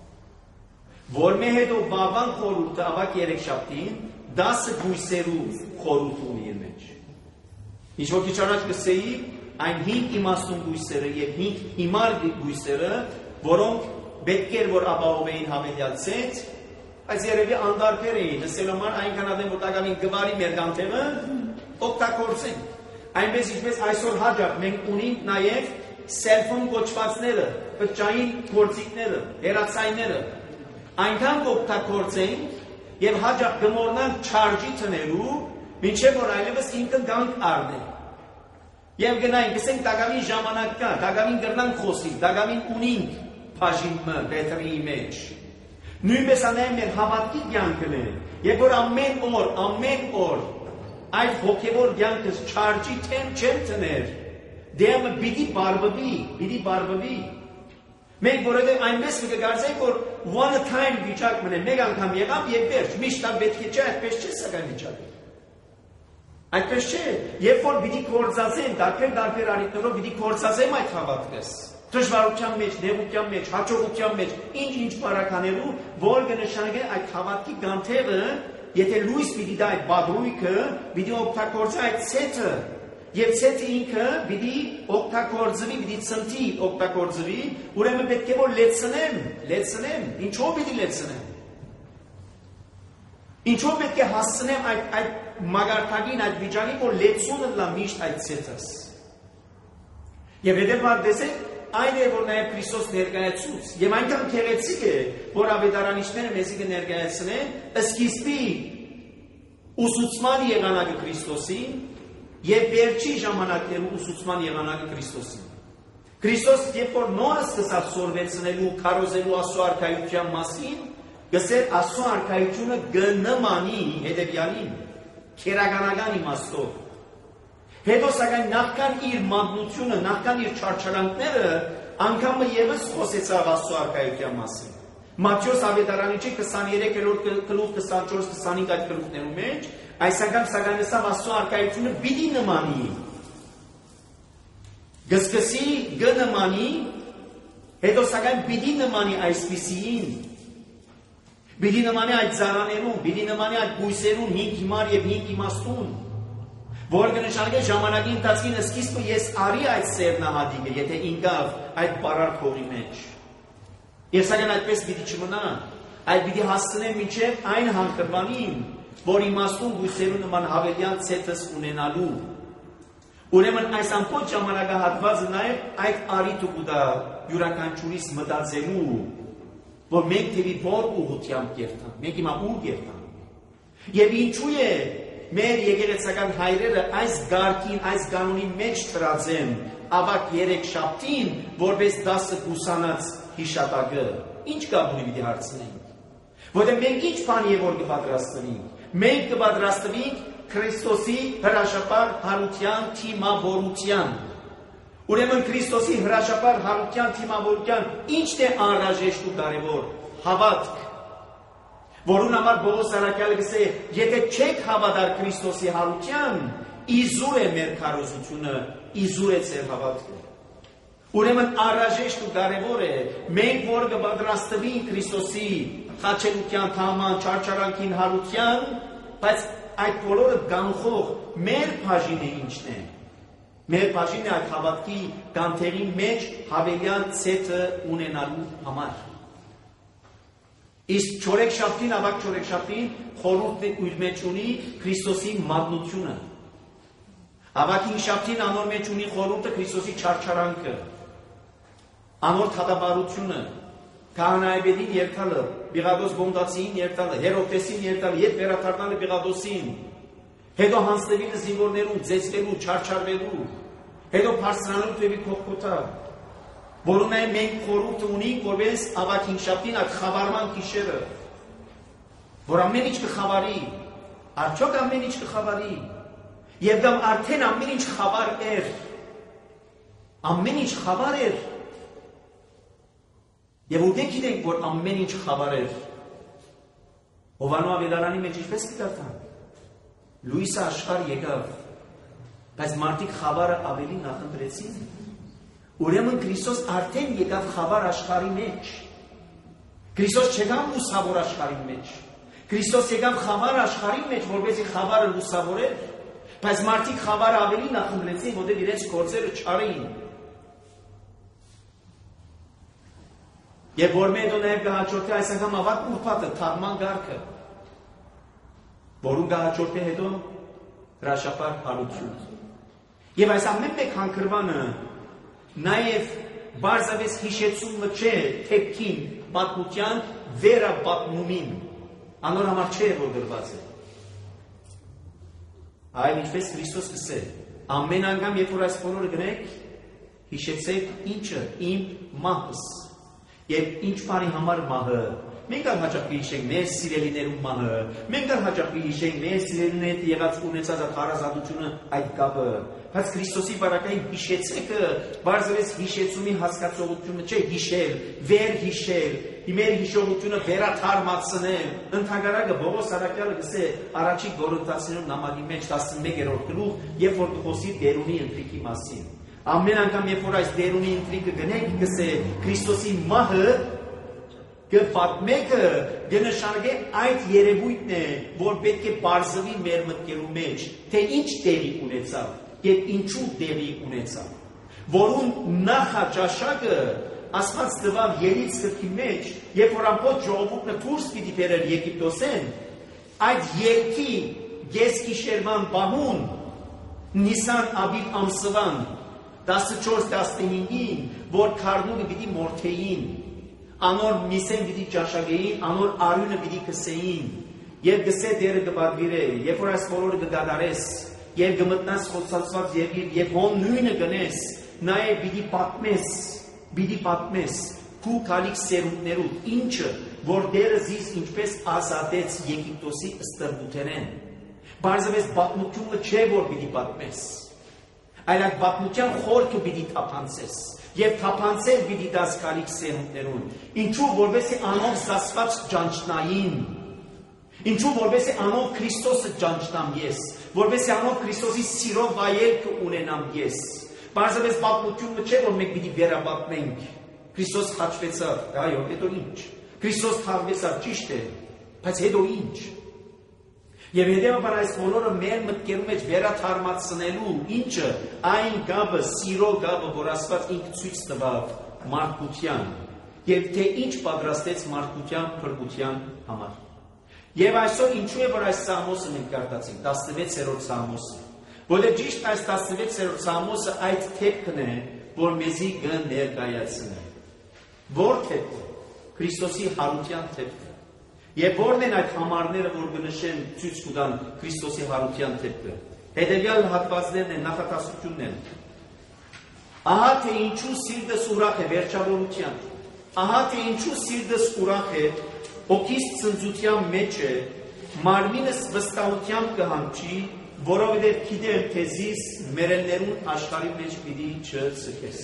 Որ մե հետո բավան խորհուրդը ավակ երեքշաբթին 10 գույսերու խորհուրդ ունի իր մեջ։ Ինչ որ քիչ առաջ կսեի, այն 5 իմաստուն գույսերը եւ 5 հիմար գույսերը, որոնք պետք էր որ ապահովեին հավելյալցեց, այս երևի անդարբեր էին, ասել համար այնքան ադեմ որ տակավին գվարի մեր կանթեղը օգտագործենք։ Այնպես ինչպես այսօր հաջող մենք ունենք նաեւ սելֆոն կոչվածները, բջջային գործիքները, հեռացայինները, այնքան օգտագործենք եւ հաջող գմորնանք չարժի տնելու, մինչեւ որ այլևս ինքը գանք առնենք։ Եվ գնայինք, ասենք տակավին ժամանակ կա, տակավին գրնանք խոսենք, տակավին ունենք բաժինը բետրի մեջ։ Նույնպես անայում մեր հավատքի կյանքն է, երբ որ ամեն օր այդ հոգևոր կյանքը չարժի թեմ չեմ տներ, դեմը պիտի բարբվի։ Մենք որովհետև այնպես կգարձենք, որ one time վիճակ մնե, մեկ անգամ եղավ եւ վերջ, միշտ պետք է չէ, այդպես չէ սակայն վիճակը։ Այդպես չէ, երբ որ պիտի կործածեմ, տարբեր արիտներով պիտի կործածեմ այդ հավատքս, դժվարության մեջ, նեղության մեջ, հաջողության մեջ, ինչ բարականելու, որ կնշանակե այդ հավատքի կանթեղը, եթե լույս պիտի դա այդ բادرույքը, պիտի օգտագործի այդ ցետը, եւ ցետը ինքը պիտի օգտագործվի, պիտի ցնցի օգտագործվի, ուրեմն պետք է որ լեցնեմ, ինչով պիտի լեցնեմ։ Ինչով պետք է հասցնեմ այդ մագարտակին, այդ վիճակին, որ լեցունը լա միշտ այդ ցետս։ Եվ հետևաբար տեսեք, այն է որ նաև Քրիստոս ներկայացուց, եւ այնքան քեղեցիկ է, որ ավետարանիչները մեզի կներկայացնեն սկիզբի ուսուցման եղանակը Քրիստոսին եւ վերջի ժամանակներու ուսուցման եղանակը Քրիստոսին։ Քրիստոս երբ որ նորը սկսավ սորվեցնելու, քարոզելու Աստծո արքայության մասին, գսեր Աստծո արքայությունը գնմանի հետևյալին, քերականական իմաստով։ Հետո սակայն նախքան իր մատնությունը, նախքան իր չարչարանքները, անգամը եւս խոսեցավ Աստծո արքայության մասին։ Մատթեոս ավետարանիչի 23-րդ գլուխ 24-25 այդ գլուխներում մեջ այս անգամ սակայն ասավ Աստծո արքայությունը պիտի նմանի։ Գսկսի գնմանի, հետո սակայն պիտի նմանի այսպիսին։ Պիտի նմանի այդ զարաներուն, պիտի նմանի այդ բույսերուն 5 հիմար եւ 5 իմաստուն։ Որ կնշանակե ժամանակի ընթացքին սկիզբը ես արի այդ սերնահատիկը, եթե ինքավ այդ բարար փողի մեջ։ Եվ սակայն այդպես պիտի չմնա, այդ պիտի հասցնեմ մինչև այն հանգրվանին, որ իմաստուն բույսերու նման հավելյալ ցետս ունենալու։ Ուրեմն այս ամբողջ ժամանակահատվածը նաև այդ արիտը կուտա յուրաքանչյուրիս մտածելու, որ մենք դեպի որ ուղղությամբ կերտանք, մենք հիմա ուր կերտանք։ Եվ ինչու է մեր եկեղեցական հայրերը այս գարկին, այս կանոնի մեջ տրածեն ավակ 3 շաբթին, որպես 10 կուսանած հիշատակը։ Ինչ կա բունի պիտի հարցնենք։ Որտեղ մենք ինչ բան է որ կպատրաստվենք։ Մենք կպատրաստվենք Քրիստոսի հրաշապար հարության թիմավորության։ Ուրեմն Քրիստոսի հրաշապար հարության թիմավորության ինչն է անհրաժեշտ ու կարևոր։ Հավատք։ Որուն համար Պողոս Արաքյալը գսե, եթե չեք հավատար Քրիստոսի հարության, իզուր է մեր քարոզությունը, իզուր է ձեր հավատքը։ Ուրեմն անհրաժեշտ ու կարևոր է մենք որ կպատրաստվենք Քրիստոսի խաչելության, թաման, չարչարանքին հարության, բայց այդ բոլորը գանխող մեր բաժինը ինչն է։ Մեր բաժինը այդ հավատքի կանթերի մեջ հավելյալ ցետը ունենալու համար։ Իսկ չորեքշաբթին, ավակ չորեքշաբթին խորհուրդն է իր մեջ ունի Քրիստոսի մատնությունը։ Ավակ հինգշաբթին անոր մեջ ունի խորհուրդը Քրիստոսի չարչարանքը, անոր թադաբարությունը, քահանայապետին երթալը, Պիղադոս Բոնդացին երթալը, Հերովտեսին երթալը, երբ վերաթարնալը Պիղադոսին, հետո հանձնելը զինվորներուն, ձեզվելու, չարչարվելու, հետո բարձրանալու տևի քողքոթա, որում մենք խորհուրդ ունենք, որպես ավակ հինգշաբթին այդ խավարման գիշերը, որ ամեն ինչ կխավարի, արդյոք ամեն ինչ կխավարի, եւ դա արդեն ամեն ինչ խավար էր, ամեն ինչ խավար էր, եւ ուտենք գիտենք, որ ամեն ինչ խավար էր, Հովանու ավետարանի մեջ ինչպես կդարձան, լույսը աշխարհ եկավ, բայց մարդիկ խավարը ավելի նախընտրեցին, ուրեմն Քրիստոս արդեն եկավ խավար աշխարհի մեջ, Քրիստոս չեկավ լուսավոր աշխարհի մեջ, Քրիստոս եկավ խավար աշխարհի մեջ, որպեսզի խավարը լուսավորեր, բայց մարդիկ խավարը ավելի նախընտրեցին, որտեղ իրենց գործերը չարին։ Եվ որ մեդո նաև գահաճորդի այս անգամ ավակ ուրբաթը, թաղման գարքը, որում գահաճորդի հետո հրաշապար հարություն։ Եվ այս ամեն մեկ հանգրվանը նաև բարձավես հիշեցումը չէ թեքին պատմության վերապատմումին, անոր համար չէ, որ գրված է։ Այլ ինչպես Քրիստոս կսե, ամեն անգամ երբ որ այս բոլորը գնեք, հիշեցեք ինչը իմ մահս, եւ ինչ բանի համար մահը, մենք ալ հաճախ հիշենք մեր սիրելիներու մահը, մենք ալ հաճախ հիշենք մեր սիրելիների հետ եղած ունեցած հարազատությունը այդ կապը, բայց Քրիստոսի բարակային հիշեցեկը, բարձրապես հիշեցումի հասկացողությունը չէ հիշել, վեր հիշել, մեր հիշողությունը վերաթարմացնել, ընդհանրակը Բողոս Արաքյալը գսե առաջի Գորընթացիներու նամակի մեջ 11-րդ գլուխ, երբ որ խոսի դերունի ընթրիքի մասին։ Ամեն անգամ երբ որ այս դերունի ընթրիքը գնենք, գսե Քրիստոսի մահը կպատմեկը կնշանակե այդ երևույթն է, որ պետք է բարձվի մեր մտքերու մեջ, թե ինչ տեղի ունեցավ եւ ինչու տեղի ունեցավ, որուն նախաճաշակը Աստված տվավ Երից գրքի մեջ, երբ որ ամբողջ ժողովուրդը դուրս պիտի բերեր Եգիպտոսեն, այդ երկի գեսգիշերման բահուն Նիսան Աբիբ ամսվան 14-15-ին, որ քարնուկը պիտի մորթեին, անոր միսեն պիտի ճաշակեին, անոր արյունը պիտի կսեին, եւ գսե դերը կբարգիրե, երբ որ այս բոլորը կդադարես, եւ կմտնաս խոցացված եւ հոն նույնը գնես, նաեւ պիտի պատմես, քու քալիք սերունդներու, ինչը, որ դերը զիս ինչպես ազատեց Եգիպտոսի ստրբութերեն, բարձրապես պատմությունը չէ, որ պիտի պատմես, այլ այդ պատմության խորքը պիտի թափանցես, եւ թափանցել պիտի դաս քալիք սերունդներուն, ինչու որովհետեւ անով զասված ճանչնային, ինչու որովհետեւ անով Քրիստոսը ճանչնամ ես, որովհետեւ անով Քրիստոսի սիրո վայելքը ունենամ ես, բարձրապես պատմությունը չէ, որ մենք պիտի վերապատմենք, Քրիստոս խաչվեցավ, այո, հետո ինչ, Քրիստոս թաղվեցավ, ճիշտ է, բայց հետո ինչ, եւ հետեւաբար այս բոլորը մեր մտքերու մեջ վերաթարմացնելու, ինչը այն գաբը, սիրո գաբը, որ Աստված ինքը ցույց տվավ մարդկության, եւ թե ինչ պատրաստեց մարդկության փրկության համար։ Եվ այսօր ինչու է որ այս Սամոսը մենք կարտացինք, 16-րդ Սամոսը, որը ճիշտ այս 16-րդ Սամոսը այդ թեփքն է, որ մեզի կներկայացնի։ Որ թեփքը Քրիստոսի հարության թեփքը։ Եվ որն են այդ համարները, որ կնշեն ցույց կտան Քրիստոսի հարության թեփքը։ Հետևյալ հատվածներն են, նախատասությունն են։ Ահա թե ինչու սիրտս ուրախ է վերջավորության։ Ահա թե ինչու սիրտս ուրախ է, հոգիս ցնծության մեջ է, մարմինս վստահությամբ կհանչի, որովհետև գիտեմ թե զիս մերելներուն աշխարհի մեջ պիտի չցկես։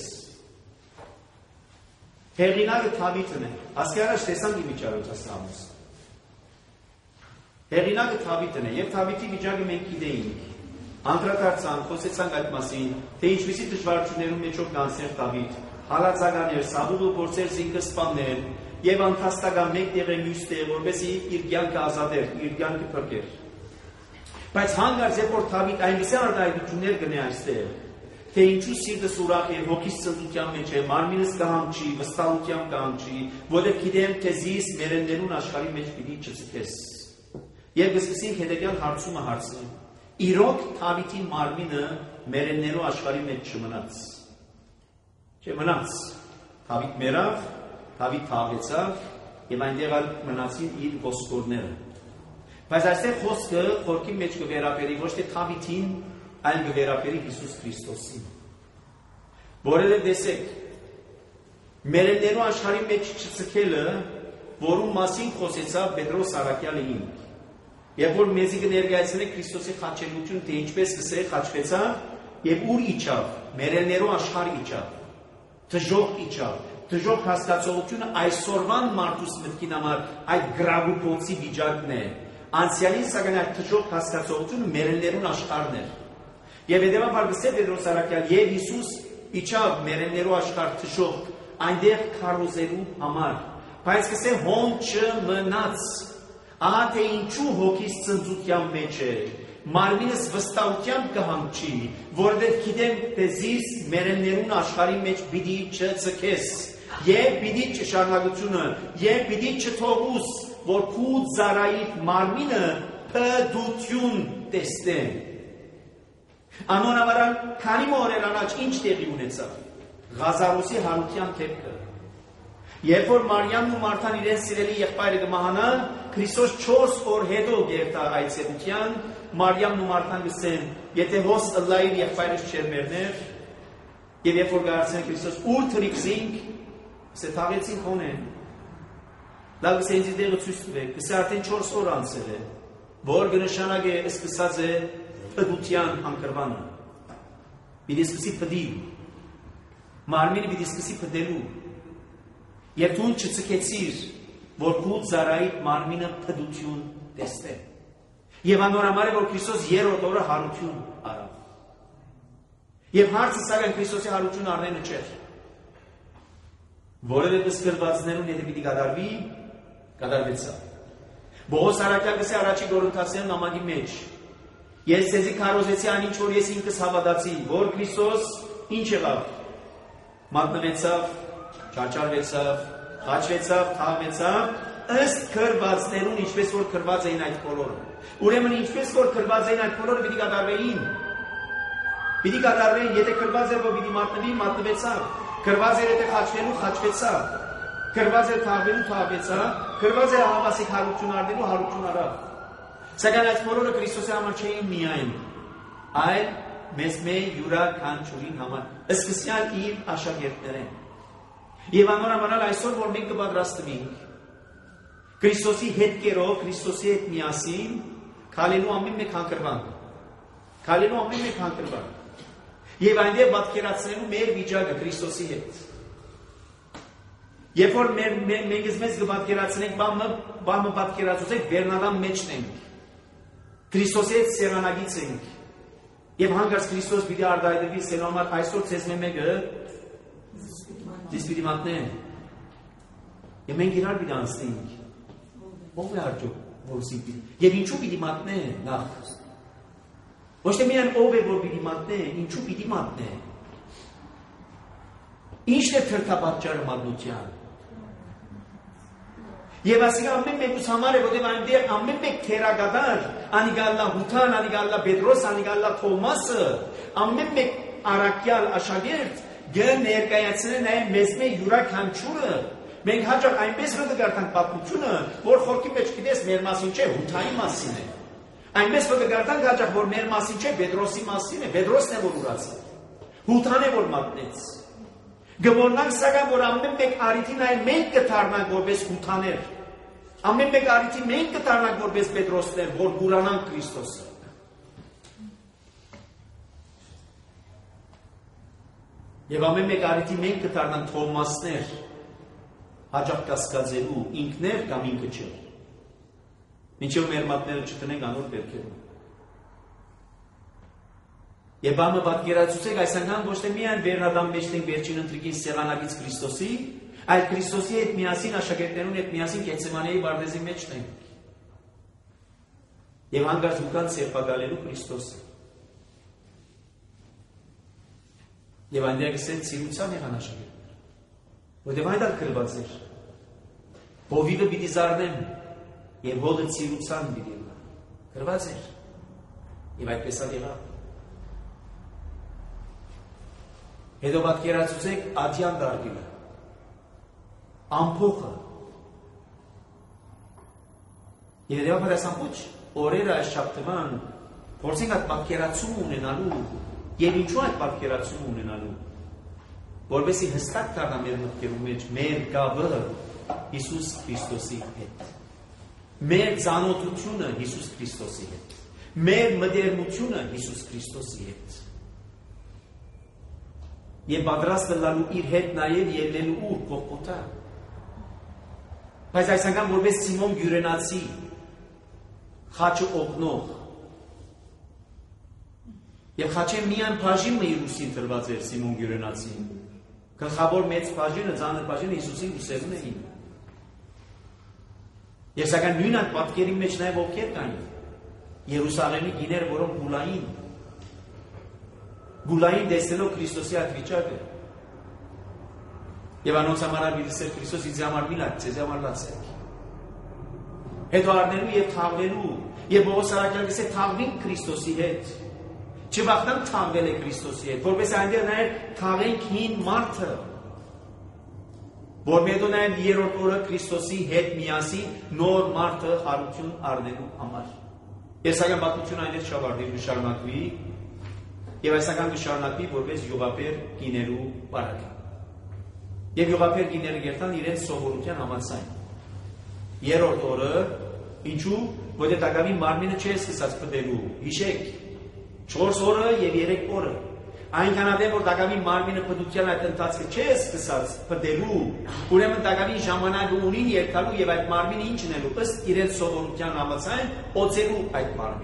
Հեղինակը Դավիթն է։ Ասկի առաջ տեսանք Իվիճարոց Սամոս։ Հեղինակը Դավիթն է, եւ Դավիթի վիճակը մենք գիտեինք։ Անդրադարձանք, խոսեցանք այդ մասին, թե ինչպիսի դժվարություններում մեջով կանցներ Դավիթ, հալածականներ, Սավուլը փորձեր զինքը սպանել, եւ անթաստական մեկ տեղ է մյուս տեղ, որովհետեւ իր կյանքը ազատեր, իր կյանքը փրկեր։ Բայց հանգարց երբ որ Դավիթ այնպիսի արտահայտություններ գնե այստեղ, թե ինչու սիրտս ուրախ է, հոգիս ծնտության մեջ է, մարմինս կհամչի, վստահությամբ կհամչի, որովհետև գիտեմ, թե զիս մերեններուն աշխարհի մեջ պիտի չձգես։ Եվ սկսենք հետևյալ հարցումը հարցնել. իրոք Դավիթի մարմինը մերեններու աշխարհի մեջ չմնաց։ Չմնաց։ Դավիթ մեռավ, Դավիթ թաղվեցավ, եւ այնտեղ մնացին իր ոսկորները։ Բայց այստեղ խոսքը խորքի մեջ կվերապերի ոչ թե Դավիթին, այլ կվերապերի Հիսուս Քրիստոսին։ Որովհետև տեսեք, մերեններու աշխարհի մեջ չցկելը, որում մասին խոսեցավ Պետրոս Արաքյալը ինք։ Երբ որ մեզի կներկայացնե Քրիստոսի խաչելություն, թե ինչպես կսե խաչվեցավ եւ ուր իջավ, մերեններու աշխարհ իջավ, դժոխք իջավ, դժոխք հասկացողությունը այսօրվան մարդուս մտքին համար այդ գրագուփոցի վիճակն է։ Անցյալին սակայն այդ դժոխք հասկացողությունը մերեններուն աշխարհն էր։ Եվ հետևաբար գսե Պետրոս Արաքյալ եւ Հիսուս իջավ մերեններու աշխարհ դժոխք այնտեղ քարոզելու համար, բայց գսե հոն չմնաց։ Ահա թե ինչու հոգիս ծնծության մեջ է, մարմինս վստահությամբ կհամչի, որովհետև գիտեմ, թե զիս մերեններուն աշխարհի մեջ պիտի չձգես, եւ պիտի շարունակությունը, եւ պիտի չթողուս, որ քու ծառայիդ մարմինը փդություն տեսնե։ Անոնավարան քանի օրեր առաջ ինչ տեղի ունեցավ։ Ղազարոսի հարության թեփքը։ Երբ որ Մարիամն ու Մարթան իրենց սիրելի եղբայրը կմահանան, Քրիստոս 4 օր հետո գերտա այդ սեփության, Մարիամն ու Մարթան գսեն, եթե հոս ըլլայր եղբայրս չեր մերներ, եւ երբ որ գարցեն Քրիստոս ուր թրիքսինք, սե թաղեցինք հոնեն։ Լավ գսե ինձ դեղը ցույց տվեք, գսե արդեն 4 օր անցել է, որ կնշանակե սկսած է փդության անկրվանը։ Պիտի սկսի փդի։ Մարմինը պիտի սկսի փդելու։ Եվ դու չցկեցիր, որ քու ծառայիդ մարմինը փդություն տեսնե։ Եվ անորամար է, որ Քրիստոս երրորդ օրը հարություն արավ։ Եվ հարցը սակայն Քրիստոսի հարություն առնելը չէր։ Որովհետև սկրվածներուն եթե պիտի կատարվի, կատարվեցավ։ Բողոս Արաքյալը գսե առաջի Կորինթացիներուն նամակի մեջ. Ես ձեզի քարոզեցի այնինչ որ ես ինքս հավատացի, որ Քրիստոս ինչ եղավ։ Մատնվեցավ, չարչարվեցավ, խաչվեցավ, թաղվեցավ, ըստ քրվածներուն, ինչպես որ քրված էին այդ բոլորը։ Ուրեմն ինչպես որ քրված էին այդ բոլորը պիտի կատարվեին։ Պիտի կատարվեին, եթե քրված էր, որ պիտի մատնվի, մատնվեցավ։ Քրված էր, եթե խաչվելու, խաչվեցավ։ Քրված էր թաղվելու, թաղվեցավ։ Քրված էր հավասիկ հարություն առնելու, հարություն արավ։ Սակայն այդ բոլորը Քրիստոսի համար չէին միայն, այլ մեզ յուրաքանչյուրին համար, սկսյալ իր աշակերտներեն։ Եվ անորամարալ այսօր, որ մենք կպատրաստվենք Քրիստոսի հետքերով, Քրիստոսի հետ միասին, քալելու ամեն մեկ հանգրվանք։ Քալելու ամեն մեկ հանգրվանք։ Եվ այնտեղ պատկերացնելու մեր վիճակը Քրիստոսի հետ։ Երբ որ մենք մեզ կպատկերացնենք, բանը պատկերացուցենք, վերնադամ մեջն ենք։ Քրիստոսի հետ սեղանագից ենք։ Եվ հանգարց Քրիստոս պիտի արտահայտվի սելու համար այսօր ցեզ մեկը դից պիտի մատնեն։ Եվ մենք իրար պիտի անցնենք։ Ո՞վ է արդյոք որ սիպի։ Եվ ինչու պիտի մատնեն նախ։ Ոչ թե միայն ով է որ պիտի մատնեն, ինչու պիտի մատնեն։ Ինչն է թրթապատճառը մատնության։ Եվ ասիկա ամեն մեկուս համար է, որտեղ այնտեղ ամեն մեկ թերագադար, անիգալլա Հութան, անիգալլա Պետրոս, անիգալլա Թոմասը, ամեն մեկ Արաքյալ աշակերտ ներկայացնեն այն մեզ յուրաքանչյուրը։ Մենք հաճախ այնպես կգարտանք պատմությունը, որ խորքի մեջ գիտես մեր մասին չէ, Հութանի մասին է։ Այնպես կգարտանք հաճախ, որ մեր մասին չէ, Պետրոսի մասին է, Պետրոսն է որ ուրացավ։ Հութան է որ մատնեց։ Գմորնանք սակայն, որ ամեն մեկ արիթին այն մենք կդառնանք որպես Հութաներ։ Ամեն մեկ արիթին մենք կդառնանք որպես Պետրոսներ, որ գուրանանք Քրիստոսը։ Եվ ամեն մեկ արիթին մենք կդառնանք Թոմասներ, հաճախ կասկածելու, ինքներ կամ ինքը չէ։ Մինչև մեր մատները չտնենք անոր բերքերում։ Եվ բանը պատկերացուցեք այս անգամ ոչ թե միայն վերնադամ մեջ ենք վերջին ընտրիկին սեղանագից Քրիստոսի, այլ Քրիստոսի հետ միասին աշակերտներուն հետ միասին Գեթսեմանեի բարձեզի մեջ ենք։ Եվ հանգարց ուկան սերպակալելու Քրիստոսը։ Եվ այնտեղ ասեն ծիրության եղան աշակերտները։ Որտեղ այդ ալ գրված էր։ Հովիվը պիտի զարնեմ եւ հողը ծիրության պիտի լինի։ Գրված էր։ Եվ այդպես ալ եղավ։ Հետո պատկերացուցեք ադյան դարդիլը։ Ամփոխը։ Եվ դեպի այս ամբողջ օրերը այս շաբթվան փորձենք այդ պատկերացում ունենալու եւ ինչու այդ պատկերացում ունենալու որովհետեւ հստակ դառնա մեր մտքերում մեջ մեր գաբը Հիսուս Քրիստոսի հետ մեր ծանոթությունը Հիսուս Քրիստոսի հետ մեր մտերմությունը Հիսուս Քրիստոսի հետ եւ պատրաստ լինելու իր հետ նաեւ ելնելու ուր Գողգոթա բայց այս անգամ որպես Սիմոն Գյուրենացի խաչը օգնող եւ խաչը միայն բաժինը Հիսուսին տրված էր Սիմոն Գյուրենացին գլխավոր մեծ բաժինը ծանր բաժինը Հիսուսին ուսերն էին եւ սակայն նույն այդ պատկերի մեջ նաեւ ովքեր կային Երուսաղեմի գիներ որոնք գուլային տեսնելով Քրիստոսի այդ վիճակը եւ անոնց համար ալիցեր Քրիստոս ինձ համար մի լաց ձեզ համար լացեք հետո առնելու եւ թաղվելու եւ Պողոս Արաքյալը ասե թաղվին Քրիստոսի հետ չվախտան թաղվել է Քրիստոսի հետ որպես այնտեղ նաեւ թաղենք հին մարդը որ մեդո նաեւ երրորդ օրը Քրիստոսի հետ միասին նոր մարդը հարություն առնելու համար ես այգան պատմություն այնպես շավարդի նշանակվի եւ այսական նշանակվի որպես յուղապեր գիներու բարակը եւ յուղապեր գիները գերտան իրենց սովորության համաձայն երրորդ օրը ինչու որտեղ դակավի մարմինը չէ սկսած պտելու հիշեք 4 օրը եւ 3 օրը այնքան ադեմ որ դակավի մարմինը պտության այդ ընթացքը չէ սկսած պտելու ուրեմն դակավի ժամանակ ունին երկալու եւ այդ մարմինը ինչ ունելու ըստ իրենց սովորության համաձայն օծելու այդ մարմինը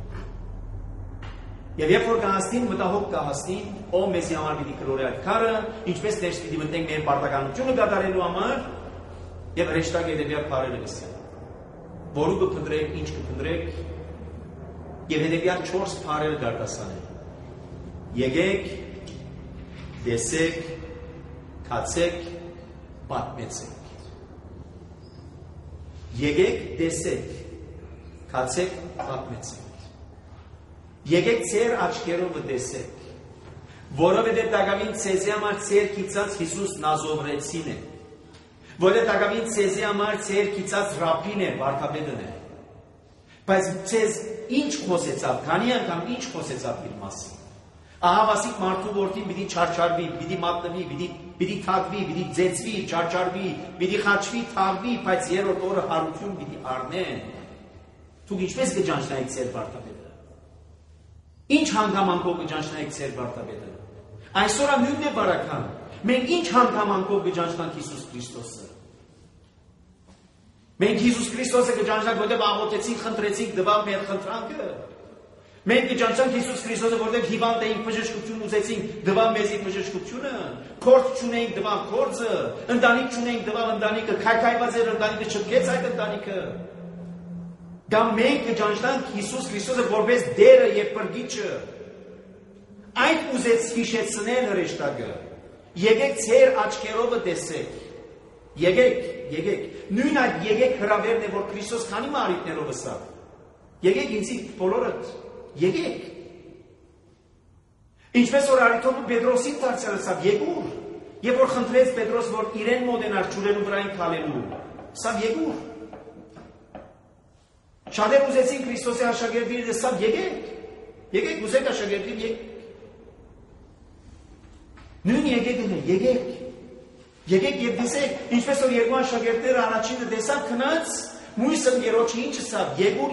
եւ երբ որ կհասնին մտահոգ կհասնին ով մեզի համար պիտի կրորի այդ քարը ինչպես դες պիտի մտնենք մեր պարտականությունը կատարելու համար եւ հրեշտակ հետեւյալ քարերը գսեն որու կփնտրեք ինչ կփնտրեք եւ հետեւյալ 4 քարերը դարտասանեն եկեք տեսեք կացեք պատմեցեք եկեք տեսեք կացեք պատմեցեք եկեք ծեր աչքերով տեսեք որովհետեւ դակամին ցեզի համար ծեր կիծած Հիսուս Նազովրեցին է որովհետեւ դակամին ցեզի համար ծեր կիծած Ռաբին է վարդապետն է բայց ցեզ ինչ խոսեցավ քանի անգամ ինչ խոսեցավ իր մասին ահավասիկ մարդու որդին պիտի չարչարվի պիտի մատնվի պիտի թագվի պիտի ձեցվի չարչարվի պիտի խաչվի թաղվի բայց երրորդ օրը հարություն պիտի առնեն դուք ինչպես կճանչնայիք ծեր վարդապետը ինչ հանգամանքով կճանչնայիք ծեր վարդապետը այսօր նույնն է բարական մենք ինչ հանգամանքով կճանչնանք Հիսուս Քրիստոսը մենք Հիսուս Քրիստոսը կճանչնանք որտեղ աղոթեցինք խնդրեցինք դվավ մեր խնդրանքը մենք կճանչնանք Հիսուս Քրիստոսը որտեղ հիվանդ էինք բժշկություն ուզեցինք դվավ մեզի բժշկությունը քորձ չունեինք դվավ քորձը ընտանիք չունեինք դվավ ընտանիքը քայքայված էր ընտանիքը չգեց այդ ընտանիքը դա մենք կճանչնանք Հիսուս Քրիստոսը որպես դերը եւ փրկիչը այդ ուզեց հիշեցնել հրեշտակը եկեք ծեր աչքերով տեսեք եկեք նույն այդ եկեք հրավերն է որ Քրիստոս քանի մարիտներով ասավ եկեք ինձի բոլորդ եկեք ինչպես որ Արիթոմը Պետրոսին դարձել ասավ եկուր եւ որ խնդրեց Պետրոս որ իրեն մոտենար ջուրելու վրային քալելու ասավ եկուր շատեր ուզեցին Քրիստոսի աշակերտին ասավ եկեք ուզեք աշակերտին եկեք նույն եկեկն է եկեք եւ տեսեք ինչպես որ երկու աշակերտները առաջինը տեսավ քնած մույսը երրորդը ինչ ասավ եկուր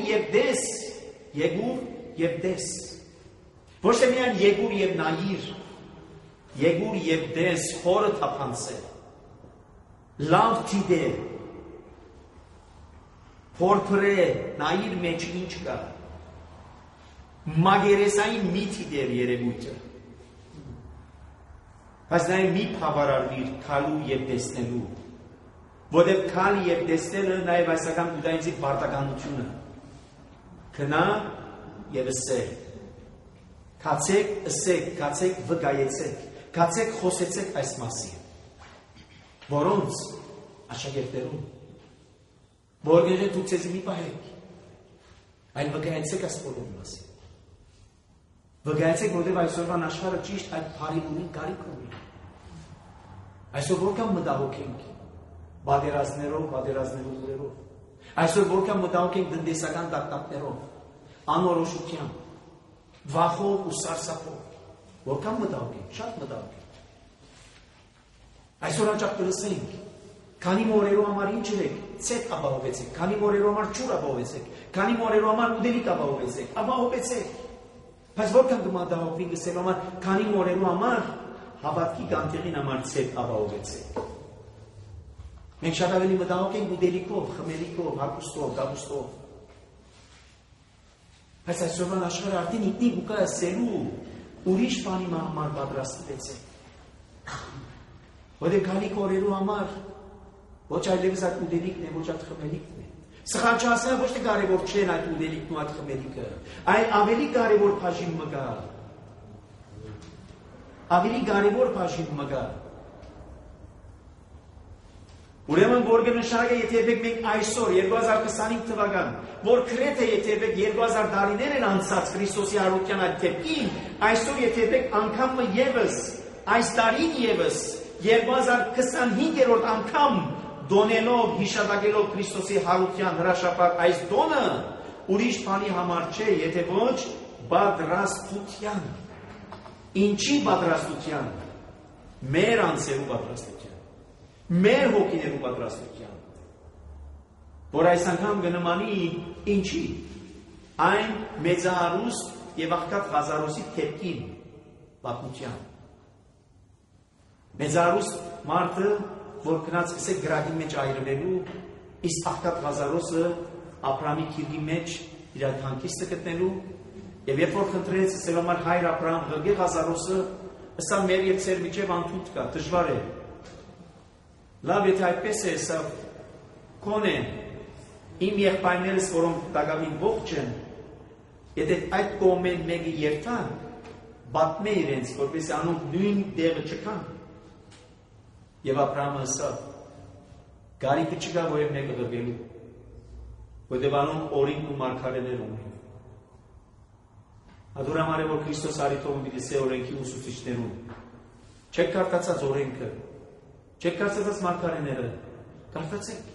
եւ դես ոչ թե միայն եկուր եւ նայիր եկուր եւ դես խորը թափանցե լավ դիտե փորփրե նայիր մեջ ինչ կա մագերեսային միթի դեր երևույթը բայց նա մի բավարարվիր քալու եւ տեսնելու որտեղ քալ եւ տեսնելը նաեւ այսական գուտայինցի բարտականությունը քնա եւ ասե կացեք վգայեցեք Գացեք խոսեցեք այս մասին։ Որոնց աշակերտներուն որ գեже դուք ցեզ մի պահեք։ Այլ վկայեցեք այս բոլորի մասին։ Վկայեցեք, որտեղ այսօրվան աշխարհը ճիշտ այդ բարիքունի կարիք ունի։ Այսօր որքան մտահոգ ենք պատերազմներով։ Այսօր որքան մտահոգ ենք տնտեսական տակտակներով, անորոշությամբ, վախով ու սարսափով։ Որքան մտահոգ ենք, շատ մտահոգ ենք։ Այսօր հաճախ կլսենք, քանի մորերու համար ինչ եք, ցետ ապահովեցեք, քանի մորերու համար ջուր ապահովեցեք, քանի մորերու համար ուդելիք ապահովեցեք։ Բայց որքան կմտահոգվի գսելու համար, քանի մորերու համար հավատքի գանտեղին համար ցետ ապահովեցեք։ Մենք շատ ավելի մտահոգ ենք ուդելիքով, խմելիքով, հագուստով, գավուստով։ Բայց այսօրվան աշխարհը արդեն ինքնին ուկա ասելու ուրիշ բանի համար պատրաստվեցեք։ Որտեղ քանի օրերու համար ոչ այլևս այդ ուդելիքն է, ոչ այդ խմելիքն է։ Սխալ չասել ոչ թե կարևոր չեն այդ ուդելիքն ու այդ խմելիքը, այլ ավելի կարևոր բաժին մգա։ Ավելի կարևոր բաժին մգա։ Ուրեմն որ կնշանակե եթե մենք այսօր 2025 թվական, որ քրեթե եթե 2000 տարիներ են անցած Քրիստոսի արարության այդ դեպքին, այսօր եթե անգամ եւս այս տարին եւս 2025-րդ անգամ դոնելով հիշատակելով Քրիստոսի հարության հրաշապատ այս դոնը ուրիշ բանի համար չէ, եթե ոչ պատրաստության։ Ինչի պատրաստության։ Մեր անձերու պատրաստության։ Մեր հոգիներու պատրաստության, որ այս անգամ կնմանի ինչի, այն մեծահարուստ եւ աղքատ Ղազարոսի թեփքին պատմության։ Մեծահարուստ մարդը, որ գնաց սկսեց գրակի մեջ այրվելու, իսկ աղքատ Ղազարոսը Աբրահամի քիրի մեջ իր հանգիստը գտնելու, եւ երբ որ խնդրեց Սելոմար հայր Աբրահամ ղրգե Ղազարոսը, ասա մեր եւ ծեր միջև անթույթ կա, դժվար է։ Լավ, եթե այդպես է, սա կոն է, իմ եղբայրներս, որոնք տակավին ողջ են, եթե այդ կողմեն մեկը երթան, բատմե իրենց, որպես անոնք նույն դեղը չկան։ Եվ Աբրահամը ասա, գարիկը չկա, որ եմ մեկը ղրգելու, որտև անոնք օրինք ու մարգարեներ ունեն։ Ադուրամար է, որ Քրիստոս արիթով միլիսե օրենքի ուսուցիչներուն, չեք կարդացած օրենքը, չեք կարդացած մարգարեները, կարդացեք։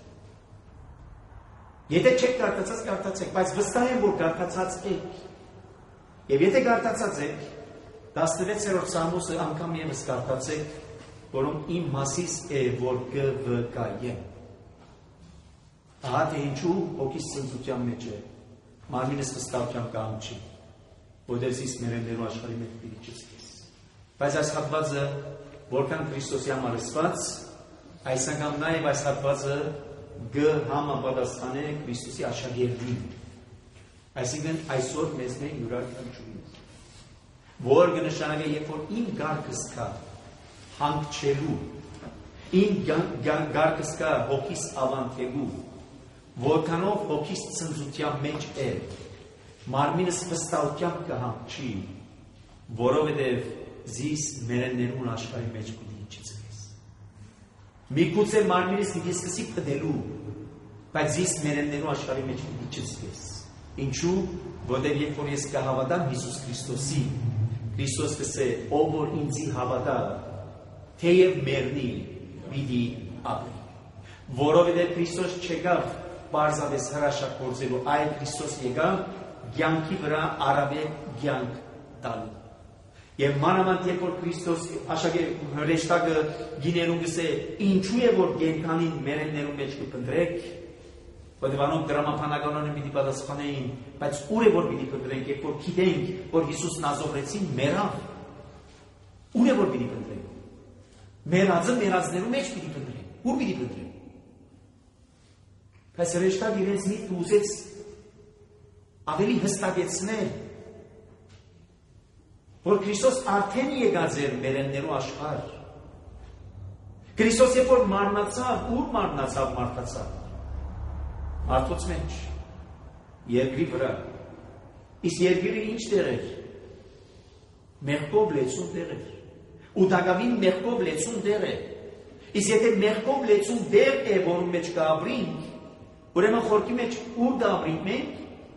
Եթե չեք կարդացած, բայց վստահ եմ, որ կարդացած եք։ Եվ եթե կարդացած եք, 16-րդ Սամոսը անգամ ևս կարդացեք, որոնք իմ մասիս է, որ կվկայեմ։ Ահա թե ինչու հոգիս ծնծության մեջ է, մարմինս վստահությամբ կհամչի, որտեղ զիս մերեններու աշխարհի մեջ պիտի չսկես։ Բայց այս հատվածը որքան Քրիստոսի համար ասված, այս անգամ նաև այս հատվածը համապատասխան է Քրիստոսի աշակերտին։ Այսինքն այսօր մեզ մենք յուրաքանչյուրին, որ կնշանակե, երբ որ իմ գարկս կա հանգչելու, իմ գարկս կա հոգիս ավանդելու, որքանով հոգիս ծնծության մեջ է, մարմինս վստահությամբ կհամչի, որովհետև զիս մերեններուն աշխարհի մեջ պիտի իջեցնես։ Միգուցե մարմինս պիտի սկսի փդելու, բայց զիս մերեններու աշխարհի մեջ պիտի իջեցնես։ Ինչու? Որտեղ երբ որ ես կհավատամ Հիսուս Քրիստոսի, Քրիստոս կսե, ով որ ինձի հավատա, թեև մեռնի, պիտի ապրի։ Որովհետև Քրիստոս չեկավ պարզապես հրաշագործելու, այլ Քրիստոս եկավ կյանքի վրա առավել կյանք տալու։ Եվ մանավանդ երբ որ Քրիստոս հրեշտակը գիներուն գսե, ինչու է որ կենքանին մերեններու մեջ կփնտրեք, որտեղ անոնք դրամապանականորեն պիտի պատասխանեին, բայց ուր է որ պիտի փնտրենք, երբ որ գիտենք, որ Հիսուս Նազովրեցին մեռավ, ուր է որ պիտի փնտրենք։ Մեռածը մեռածներու մեջ պիտի փնտրենք, ուր պիտի փնտրենք։ Բայց հրեշտակը իրենց միտքը ուզեց ավելի հստակեցնել, որ Քրիստոս արդեն եկած էր մերեններու աշխարհ։ Քրիստոս երբ որ մարմնացավ, ուր մարմնացավ մարդացավ։ Մարդոց մեջ, երկրի վրա։ Իսկ երկիրը ինչ տեղ էր։ Մեղքով լեցուն տեղ էր։ ու դակավին մեղքով լեցուն դեր է։ Իսկ եթե մեղքով լեցուն դեր է, որում մեջ կապրինք, ուրեմն խորքի մեջ ուր կապրինք մենք։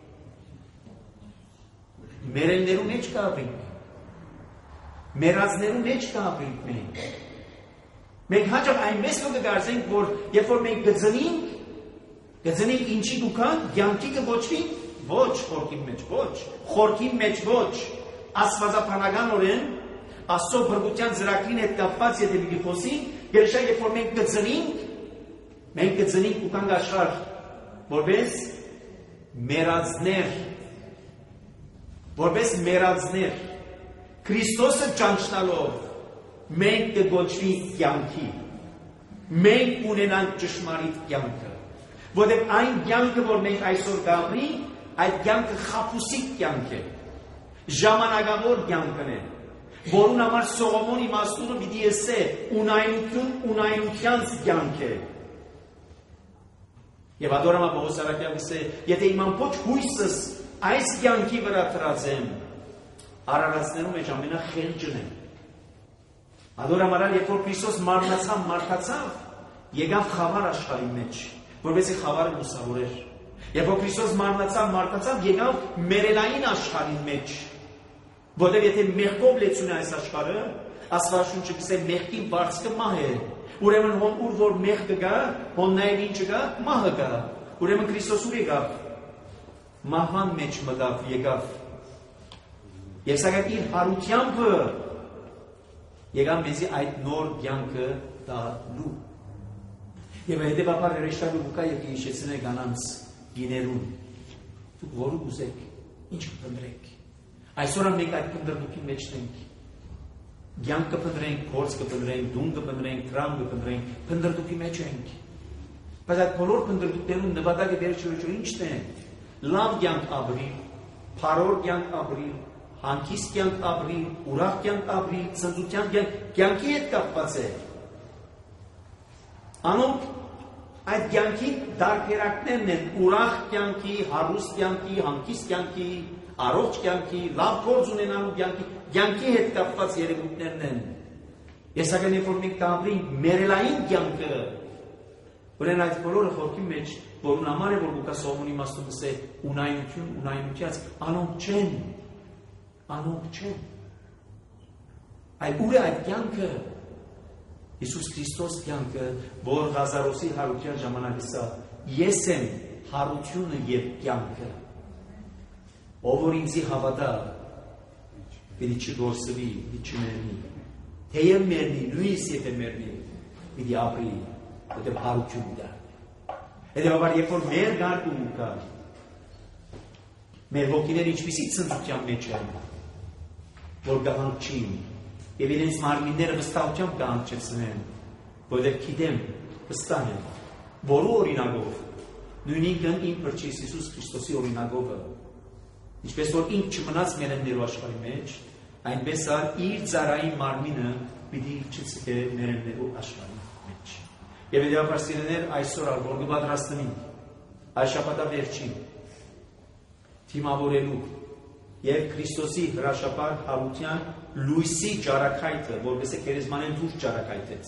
Մերելներու մեջ կապրինք, մերածներու մեջ կապրինք մենք։ Մենք հաճախ այնպես կգարձենք, որ երբ որ մենք գծնենք ինչի դուքան, կյանքի կոչվի, ոչ խորքի մեջ, ոչ, խորքի մեջ ոչ, աստվածաբանականորեն Աստծո բրգության ծրագրին հետ կապված եթե մի խոսի, երբ որ մենք կծնենք ու կանք աշխարհ, որպես մերածներ, Քրիստոսը ճանչնալով, մենք կգոչվի կյանքի, մենք ունենանք ճշմարիտ կյանքը, որտեղ այն կյանքը, որ մենք այսօր կապրի, այդ կյանքը խաբուսիկ կյանք է, ժամանակավոր կյանքն է, որուն համար Սողոմոն իմաստունը պիտի ասե ունայնությանց կյանք է։ Եվ ադորամա Պողոս Արաքյալը ասե, եթե իմ ամբողջ հույսս այս կյանքի վրա դրած եմ, արարածներու մեջ ամենախելջն եմ։ Ադորամարալ, երբ որ Քրիստոս մարդացավ, եկավ խավար աշխարհի մեջ, որովհետեւ խավարը լուսավորեր։ Երբ որ Քրիստոս մարդացավ, եկավ մերելային աշխարհի մեջ, որովհետեւ եթե մեղքով լեցուն է այս աշխարհը, Աստվածաշունչը գսե մեղքին բարձկը մահ է։ Ուրեմն ուր որ մեղք կգա, հոննայր ինչ կգա, մահը կա։ Ուրեմն Քրիստոս ուր եկավ։ Մահվան մեջ մտավ, եկավ։ Եվ սակայն իր հարությամբ եկավ մեզի այդ նոր կյանքը տալու։ Եվ հետևաբար հրեշտակը Լուկա եկի հիշեցնե կանանց գիներուն։ Դուք որը ուզեք, ինչ կփնտրեք։ Այսօր մենք այդ փնտրտուքի մեջ ենք։ Կյանք կփնտրենք, փորձ կփնտրենք, դուն կփնտրենք, դրամ կփնտրենք, փնտրտուքի մեջ ենք։ Բայց այդ բոլոր փնտրտուքներուն նպատակը վերջերս ինչն է։ Լավ կյանք ապրի, փառոր կյանք ապրի, հանգիստ կյանք ապրի, ուրախ կյանք ապրի, ցնծության կյանքի հետ կապված է։ Անոնք այդ կյանքի դարբերակներն են ուրախ կյանքի, հարուստ կյանքի, հանգիստ կյանքի, առողջ կյանքի, լավ գործ ունենալու կյանքի հետ կապված երևույթներն են։ Ես սակայն երբ որ մենք կապրենք մերելային կյանքը, ուրեմն այդ բոլորը խորքի մեջ, որուն համար է որ Լուկա Սողոմոնի իմաստուն ասե ունայնությաց, անոնք չեն։ Այդ ուր է այդ կյանքը։ Հիսուս Քրիստոս կյանքը, որ Ղազարոսի հարության ժամանակ ասա, ես եմ հարությունը եւ կյանքը։ Ով որ ինձի հավատա, պիտի չգործվի, պիտի չմեռնի։ Թեև մեռնի, նույնիսկ եթե մեռնի, պիտի ապրի, որտեղ հարություն կա։ Հետևաբար, երբ որ մեր գարկում կա, մեր ոգիները ինչպիսի ցնծության մեջ են, որ գահանչին, եւ իրենց մարմինները վստահությամբ կհանչեցնեն, որտեղ գիտեմ, վստահ եմ, որու օրինակով, նույնիսկ իմ Փրկիչ Հիսուս Քրիստոսի օրինակով, ինչպես որ ինք չմնաց մերեններու աշխարհի մեջ, այնպես էլ իր ծառային մարմինը պիտի չցկե մերեններու աշխարհի մեջ։ Եվ հետևաբար սիրելիներ, այսօր որ կպատրաստվենք այս շաբաթավերջին թիմավորելու եւ Քրիստոսի հրաշապար հարության լույսի ջարակայթը, որպես է քերեզմանեն դուրս ջարակայթեց։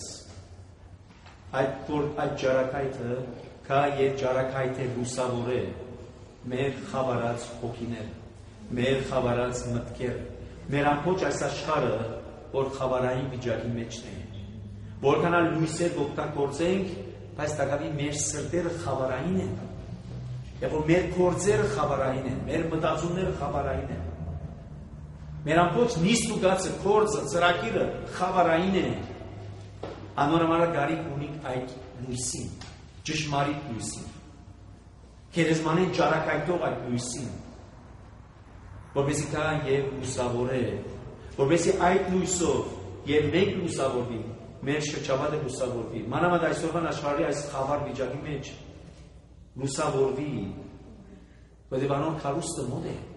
Այդ ջարակայթը կա եւ ջարակայթը լուսավոր է մեր խավարած հոգիները, մեր խավարած մտքերը, մեր ամբողջ այս աշխարհը, որ խավարային վիճակի մեջն է։ Որքան էլ լույսեր օգտագործենք, բայց տակավի մեր սրտերը խավարային են։ Եվ որ մեր գործերը խավարային են, մեր մտածումները խավարային են։ Մեր ամբողջ նիստ ու գացը, գործը, ծրագիրը խավարային է։ Անորոմանալ գարիք ունենք այդ լույսին, ճշմարիտ լույսին։ Քերեզմանեն ջարակայթող այդ լույսին, որպեսզի կա եւ լուսավոր է, որպեսզի այդ լույսով եւ մենք լուսավորվի, մեր շրջապատը լուսավորվի։ Մանավանդ այսօրվան աշխարհի այս խավար վիճակի մեջ լուսավորվի, որտեղ անոնք հարուստը մոտ է։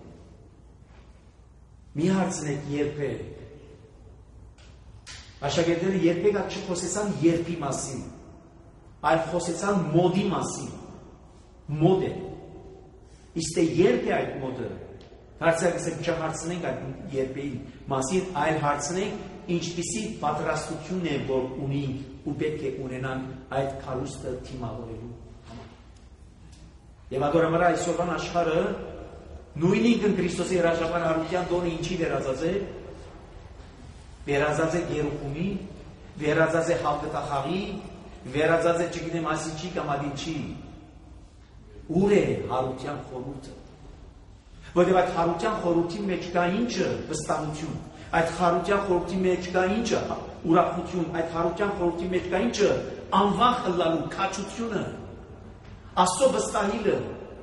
Մի հարցնեք երբեք։ Աշակերտները երբեք չխոսեցան երբի մասին, այլ խոսեցան մոդի մասին։ Մոդ է։ Իսկ երբ է այդ մոդը, Հարցակցեք չհարցնենք այդ երբեին մասին, այլ հարցնենք ինչպիսի պատրաստություն է, որ ունենք ու պետք է ունենանք այդ քարուստը թիմավորելու համար։ Եվ ադորամարա այսօրվան աշխարհը նույնիսկ Քրիստոսի հրաշամանության դոնը ինչի վերածած է, վերածած է գերուխումի, վերածած է հաղթախաղի, վերածած է չգիտեմ ասիչի կամ ադիչի։ Ուր է հարության խորհուրդը։ Որտեղ այդ հարության խորհրդի մեջ կա ինչը վստահություն, այդ հարության խորհրդի մեջ կա ինչը ուրախություն, այդ հարության խորհրդի մեջ կա ինչը անվախ ըլլալու քաջությունը, Աստծո վստահիլը։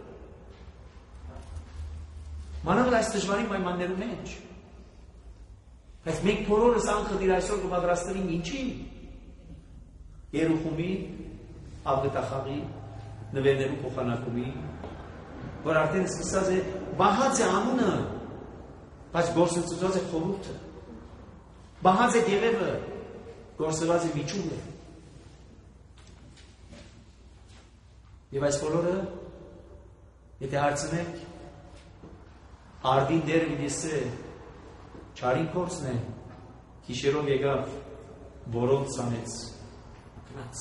Մանավանդ այս դժվարին պայմաններում մեջ։ Բայց մենք բոլորս անխտիր այսօր կպատրաստվենք ինչի։ Երուխումի, աղետախաղի, նվերներու փոխանակումի, որ արդեն սկսած է բահած է անունը, բայց գործընծված է խորհուրդը, բահած է գեղևը, գործված է միջուլը։ Եվ այս բոլորը, եթե հարցնեք, արդին դերը վիդեսը չարին կորցն է, կիշերով եկավ, որոն ծանեց, կնաց։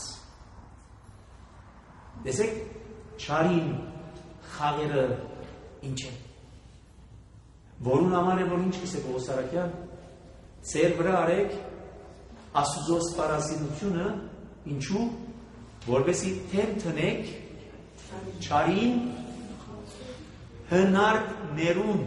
Դեսեք, չարին խաղերը ինչ է։ Որուն համար է, որ ինչ կսեք ոսարակյան, ծեր վրա արեք Աստուծո սպառազինությունը, ինչու, որպեսի թեմ տնեք չարին հնարքներուն,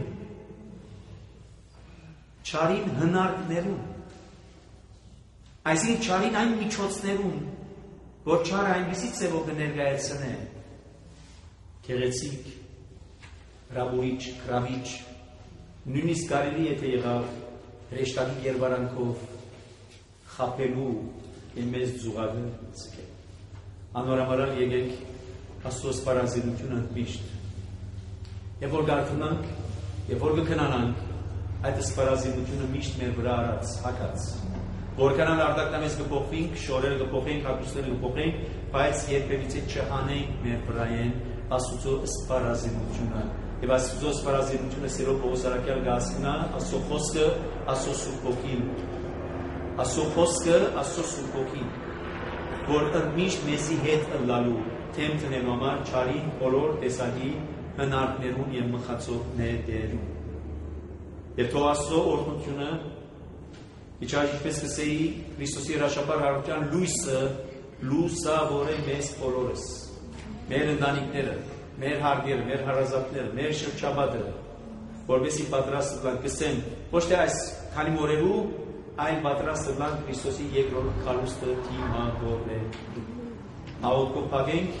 չարին հնարքներուն, այսինքն չարին այն միջոցներուն, որ չարը այնպիսի ծևով կներկայացնե, գեղեցիկ, հրաբուրիչ, գրավիչ, նույնիսկ կարելի եթե եղավ հրեշտակի երբարանքով խապելու եւ մեզ զուգահեռ ցկել։ Անորամարալ եկեք Աստծո սպառազինությունը միշտ։ Եվ որ գարթնանք, եւ որ կքնանանք, այդ սպառազինությունը միշտ մեր վրա արած, հակած։ Որքանալ արտակտամես կփոխվենք, շորերը կփոխենք, հակուսները կփոխենք, բայց երբևիցե չհանենք մեր վրայեն Աստծո սպառազինությունը։ Եվ Աստծո սպառազինությունը սիրով Պողոսարակյալ գասկնա, Աստծո խոսքը, Աստծո Սուրբ Հոգին։ Աստծո խոսքը, Աստծո Սուրբ Հոգին, որ միշտ մեզի հետ ըլլալու, թեմ տնելու համար չարին բոլոր տեսակի հնարքներուն եւ մխացողներերուն։ Եվ թող Աստծո օրհնությունը Իչար ինչպես կսեի Քրիստոսի հրաշապար հարության լույսը լուսավորե մեզ բոլորս, մեր ընտանիքները, մեր հարգերը, մեր հարազատները, մեր շրջապատը, որպեսզի պատրաստ լան կսեն ոչ թե այս քանի օրերու, այլ պատրաստ լան Քրիստոսի երկրորդ քարոստը թիմավորելու։ Աղոթքով փակենք։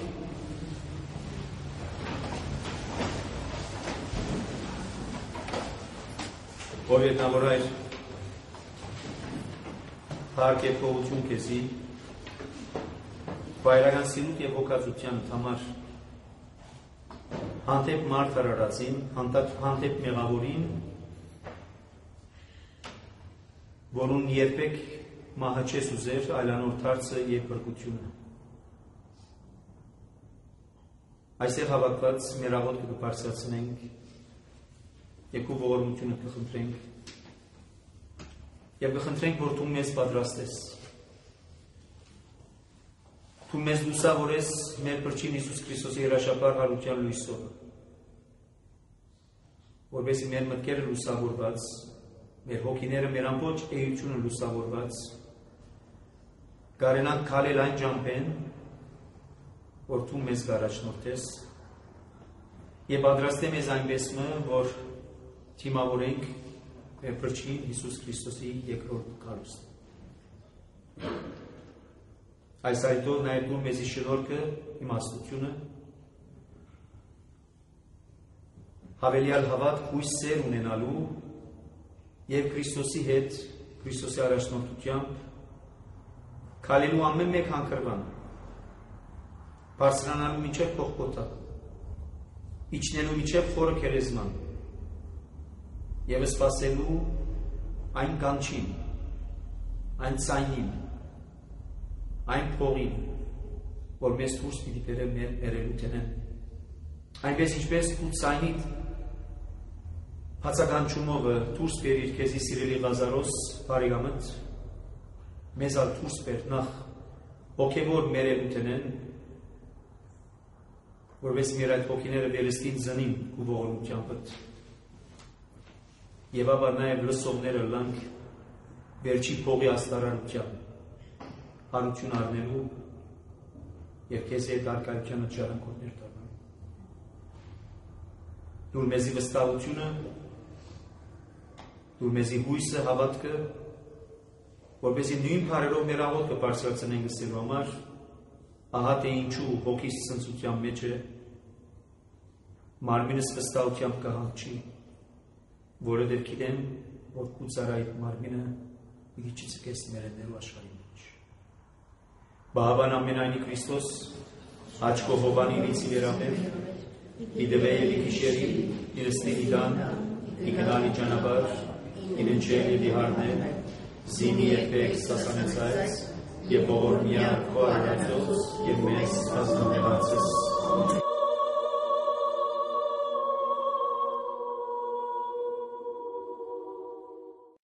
Օրենավորայր Հարկ և փողություն քեզի, բայրական սիրուտ և հոգացության համար, հանդեպ մարդ արարածին, հանդեպ մեղավորին, որուն երբեք մահը չես ուզեր, այլանոր թարցը և բրկությունը։ Այստեղ հավաքված մեր աղոթքը կբարձրացնենք և քո ողորմությունը կխնդրենք և կխնդրենք, որ դու մեզ պատրաստես, դու մեզ լուսավորես մեր Փրկին Հիսուս Քրիստոսի հրաշապար հարության լույսով, որպեսզի մեր մտքերը լուսավորված, մեր հոգիները, մեր ամբողջ էությունը լուսավորված, կարենանք քալել այն ճամփեն, որ դու մեզ կառաջնորդես և պատրաստե մեզ այնպես, որ թիմավորենք մեր Փրկին Հիսուս Քրիստոսի երկրորդ քարոստը։ Այս այդով նաև դու մեզի շնորհքը, իմաստությունը, հավելյալ հավատ հույս սեր ունենալու և Քրիստոսի հետ, Քրիստոսի առաջնորդությամբ, քալելու ամեն մեկ հանգրվան, բարձրանալու մինչև փողկոտակ, իջնելու մինչև խորը քերեզման, և սպասելու այն կանչին, այն ցայնին, այն փողին, որ մեզ դուրս պիտի բերե մեր երելութենեն։ Այնպես ինչպես ու ցայնիդ հացականչումովը դուրս բերիր քեզի սիրելի Ղազարոս բարիգամդ մեզ ալ դուրս բեր նախ հոգևոր մերելութենեն որպես մեր այդ հոգիները վերստին զնին ու ողորմությամբ եւ ապա նաեւ լսողները լանք վերջի փողի աստարարությամբ հարություն առնելու եւ քեզ հետ արկայությանը ճանաչողներ տալու դուր մեզի վստահությունը դուր մեզի հույսը հավատքը որպեսզի նույն բարերով մեր աղոթքը բարձրացնենք գսելու համար ահա թե ինչու հոգիս ցնծության մեջ է մարմինս վստահությամբ կհանչի որովհետև գիտեմ որ կուծարայիդ մարմինը պիտի չցկես մեր ներու աշխարհի մեջ Բահավան ամենայնի Քրիստոս աչքով հովանի լիցի վերամեր իդվեյ լիքիշերի իրստի իդան իգնալի ճանապար իրենչել և իհարներ զինի երբեք սասանեցայց և ողորմյա քո արարածոց և մեզ ազնով